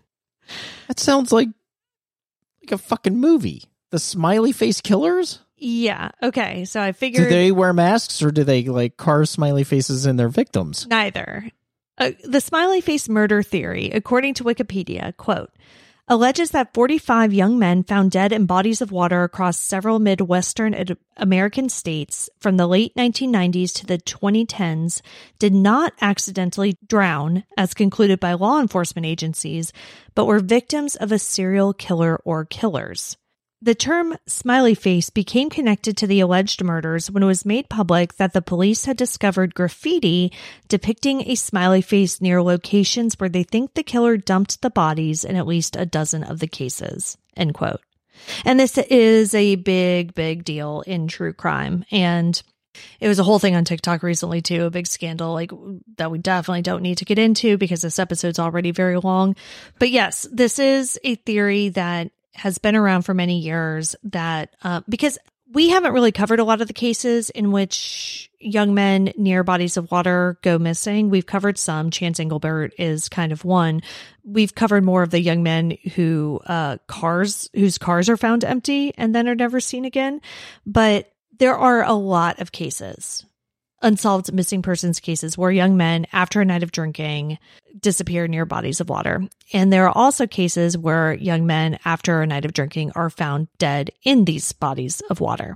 That sounds like like a fucking movie. The smiley face killers? Yeah. Okay. So I figured. Do they wear masks or do they like carve smiley faces in their victims? Neither. Uh, the smiley face murder theory, according to Wikipedia, quote, alleges that forty-five young men found dead in bodies of water across several Midwestern ad- American states from the late nineteen nineties to the twenty tens did not accidentally drown, as concluded by law enforcement agencies, but were victims of a serial killer or killers. The term smiley face became connected to the alleged murders when it was made public that the police had discovered graffiti depicting a smiley face near locations where they think the killer dumped the bodies in at least a dozen of the cases, end quote. And this is a big, big deal in true crime. And it was a whole thing on TikTok recently, too, a big scandal like that we definitely don't need to get into because this episode's already very long. But yes, this is a theory that has been around for many years that uh, because we haven't really covered a lot of the cases in which young men near bodies of water go missing. We've covered some. Chance Engelbert is kind of one. We've covered more of the young men who uh, cars whose cars are found empty and then are never seen again. But there are a lot of cases, unsolved missing persons cases, where young men, after a night of drinking, disappear near bodies of water. And there are also cases where young men, after a night of drinking, are found dead in these bodies of water.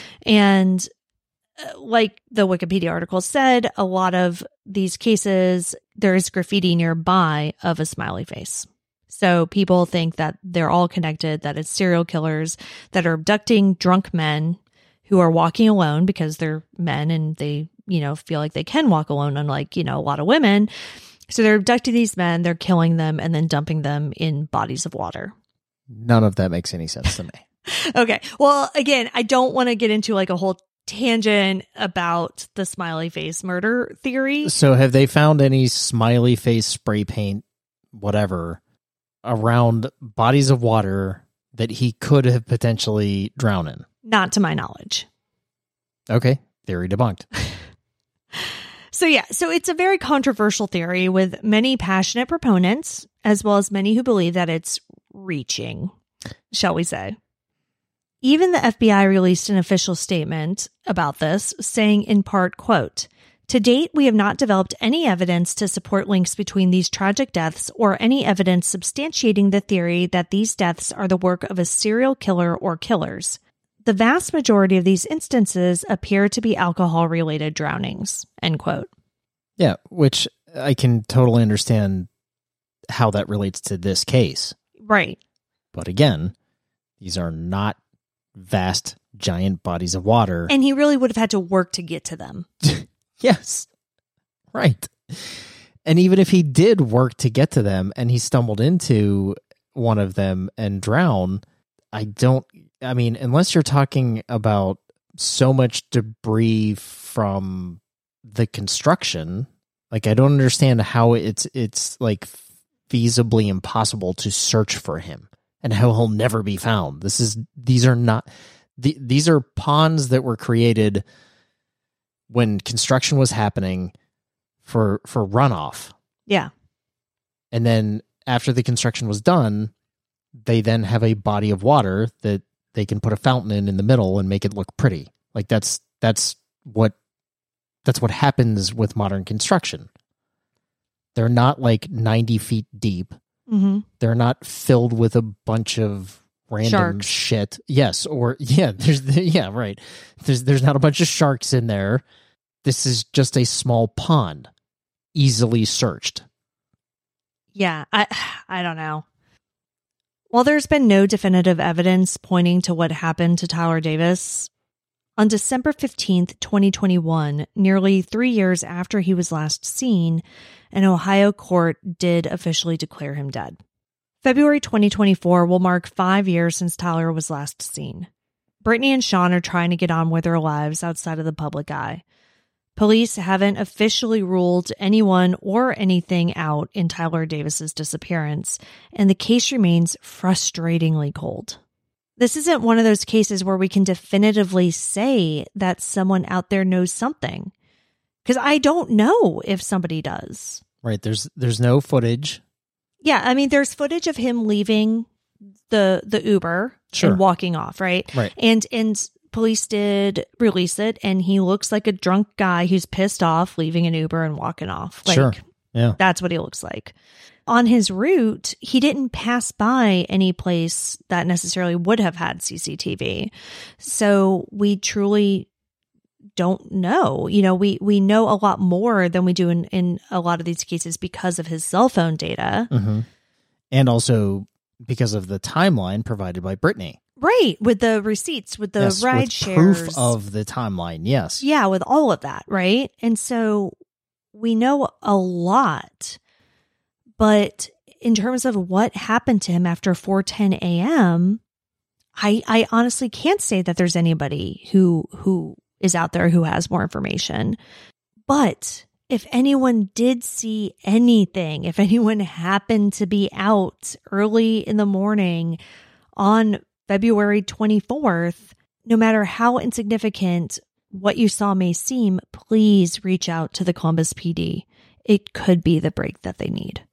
And like the Wikipedia article said, a lot of these cases, there is graffiti nearby of a smiley face. So people think that they're all connected, that it's serial killers that are abducting drunk men who are walking alone because they're men and they, you know, feel like they can walk alone, unlike, you know, a lot of women. So they're abducting these men, they're killing them, and then dumping them in bodies of water. None of that makes any sense to me. Okay. Well, again, I don't want to get into like a whole tangent about the smiley face murder theory. So have they found any smiley face spray paint, whatever, around bodies of water that he could have potentially drowned in? Not to my knowledge. Okay. Theory debunked. So yeah, so it's a very controversial theory with many passionate proponents, as well as many who believe that it's reaching, shall we say. Even the F B I released an official statement about this, saying in part, quote, "To date, we have not developed any evidence to support links between these tragic deaths or any evidence substantiating the theory that these deaths are the work of a serial killer or killers. The vast majority of these instances appear to be alcohol-related drownings," end quote. Yeah, which I can totally understand how that relates to this case. Right. But again, these are not vast, giant bodies of water. And he really would have had to work to get to them. Yes. Right. And even if he did work to get to them and he stumbled into one of them and drowned, I don't, I mean, unless you're talking about so much debris from the construction, like I don't understand how it's, it's like feasibly impossible to search for him and how he'll never be found. This is, these are not, the, these are ponds that were created when construction was happening for for runoff. Yeah. And then after the construction was done, they then have a body of water that they can put a fountain in in the middle and make it look pretty. Like that's that's what that's what happens with modern construction. They're not like ninety feet deep. Mm-hmm. They're not filled with a bunch of random sharks. Shit. Yes, or yeah, there's yeah, right. There's there's not a bunch of sharks in there. This is just a small pond, easily searched. Yeah, I I don't know. While there's been no definitive evidence pointing to what happened to Tyler Davis, on December fifteenth, twenty twenty-one, nearly three years after he was last seen, an Ohio court did officially declare him dead. February twenty twenty-four will mark five years since Tyler was last seen. Brittany and Sean are trying to get on with their lives outside of the public eye. Police haven't officially ruled anyone or anything out in Tyler Davis's disappearance, and the case remains frustratingly cold. This isn't one of those cases where we can definitively say that someone out there knows something, because I don't know if somebody does. Right, there's there's no footage. Yeah, I mean, there's footage of him leaving the the Uber sure. and walking off, right? Right. And and police did release it, and he looks like a drunk guy who's pissed off, leaving an Uber and walking off. Like, sure. Yeah. That's what he looks like. On his route, he didn't pass by any place that necessarily would have had C C T V. So we truly don't know. You know, we, we know a lot more than we do in, in a lot of these cases because of his cell phone data. Mm-hmm. And also because of the timeline provided by Brittany. Right, with the receipts, with the yes, ride with shares. Proof of the timeline, yes. Yeah, with all of that, right? And so we know a lot. But in terms of what happened to him after four ten a.m., I I honestly can't say that there's anybody who who is out there who has more information. But if anyone did see anything, if anyone happened to be out early in the morning on February twenty-fourth, no matter how insignificant what you saw may seem, please reach out to the Columbus P D. It could be the break that they need.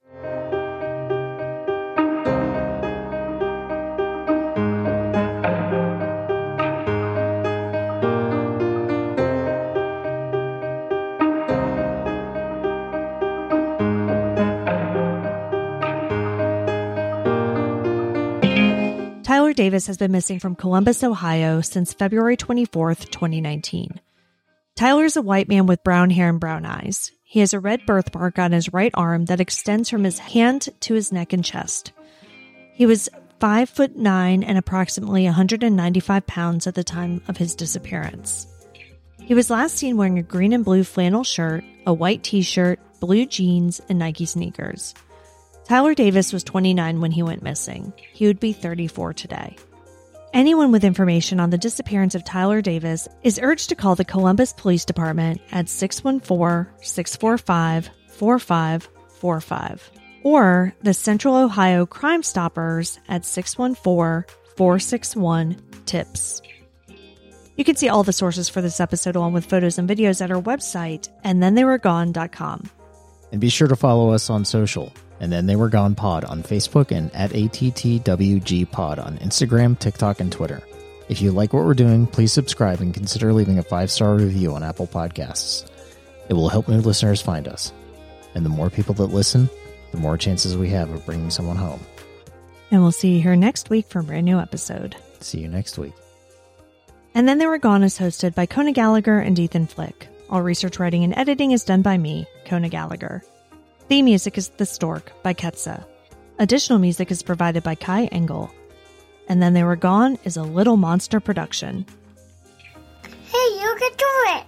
Tyler Davis has been missing from Columbus, Ohio since February twenty-fourth, twenty nineteen. Tyler is a white man with brown hair and brown eyes. He has a red birthmark on his right arm that extends from his hand to his neck and chest. He was five foot nine and approximately one hundred ninety-five pounds at the time of his disappearance. He was last seen wearing a green and blue flannel shirt, a white t-shirt, blue jeans, and Nike sneakers. Tyler Davis was twenty-nine when he went missing. He would be thirty-four today. Anyone with information on the disappearance of Tyler Davis is urged to call the Columbus Police Department at six one four, six four five, four five four five or the Central Ohio Crime Stoppers at six one four, four six one, TIPS. You can see all the sources for this episode along with photos and videos at our website, and then they were gone dot com. And be sure to follow us on social, and then they were gone pod on Facebook and at A T T W G pod on Instagram, TikTok, and Twitter. If you like what we're doing, please subscribe and consider leaving a five-star review on Apple Podcasts. It will help new listeners find us. And the more people that listen, the more chances we have of bringing someone home. And we'll see you here next week for a brand new episode. See you next week. And Then They Were Gone is hosted by Kona Gallagher and Ethan Flick. All research, writing, and editing is done by me, Kona Gallagher. Theme music is The Stork by Ketsa. Additional music is provided by Kai Engel. And Then They Were Gone is a Little Monster production. Hey, you can do it!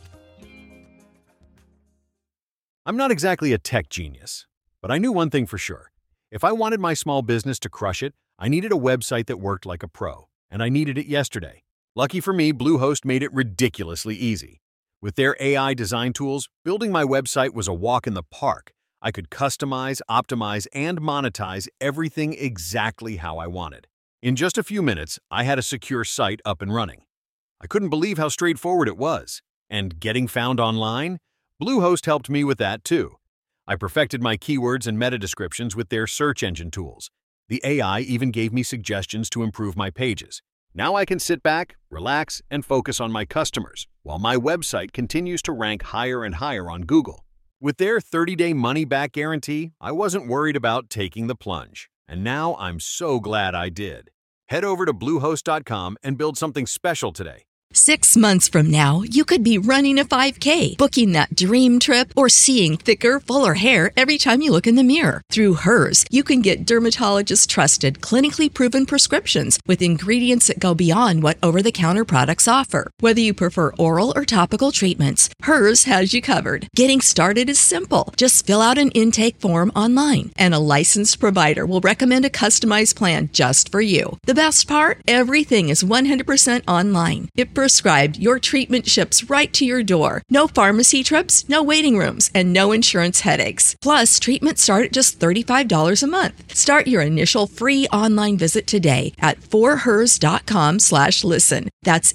I'm not exactly a tech genius, but I knew one thing for sure. If I wanted my small business to crush it, I needed a website that worked like a pro, and I needed it yesterday. Lucky for me, Bluehost made it ridiculously easy. With their A I design tools, building my website was a walk in the park. I could customize, optimize, and monetize everything exactly how I wanted. In just a few minutes, I had a secure site up and running. I couldn't believe how straightforward it was. And getting found online? Bluehost helped me with that too. I perfected my keywords and meta descriptions with their search engine tools. The A I even gave me suggestions to improve my pages. Now I can sit back, relax, and focus on my customers, while my website continues to rank higher and higher on Google. With their thirty-day money-back guarantee, I wasn't worried about taking the plunge. And now I'm so glad I did. Head over to Bluehost dot com and build something special today. Six months from now, you could be running a five K, booking that dream trip, or seeing thicker, fuller hair every time you look in the mirror. Through Hers, you can get dermatologist-trusted, clinically proven prescriptions with ingredients that go beyond what over-the-counter products offer. Whether you prefer oral or topical treatments, Hers has you covered. Getting started is simple. Just fill out an intake form online, and a licensed provider will recommend a customized plan just for you. The best part? Everything is one hundred percent online. It prescribed, your treatment ships right to your door. No pharmacy trips, no waiting rooms, and no insurance headaches. Plus, treatments start at just thirty-five dollars a month. Start your initial free online visit today at forhers.com slash listen. That's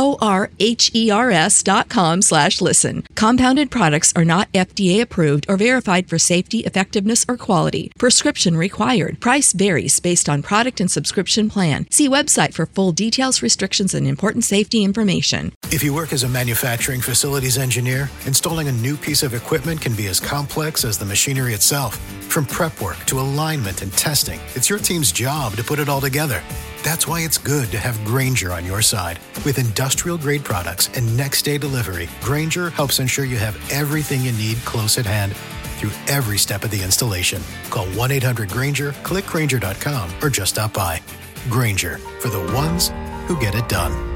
F-O-R-H-E-R-S dot com slash listen. Compounded products are not F D A approved or verified for safety, effectiveness, or quality. Prescription required. Price varies based on product and subscription plan. See website for full details, restrictions, and important safety information. If you work as a manufacturing facilities engineer, installing a new piece of equipment can be as complex as the machinery itself. From prep work to alignment and testing, it's your team's job to put it all together. That's why it's good to have Grainger on your side. With industrial-grade products and next-day delivery, Grainger helps ensure you have everything you need close at hand through every step of the installation. Call one eight hundred Grainger, click Grainger dot com, or just stop by. Grainger, for the ones who get it done.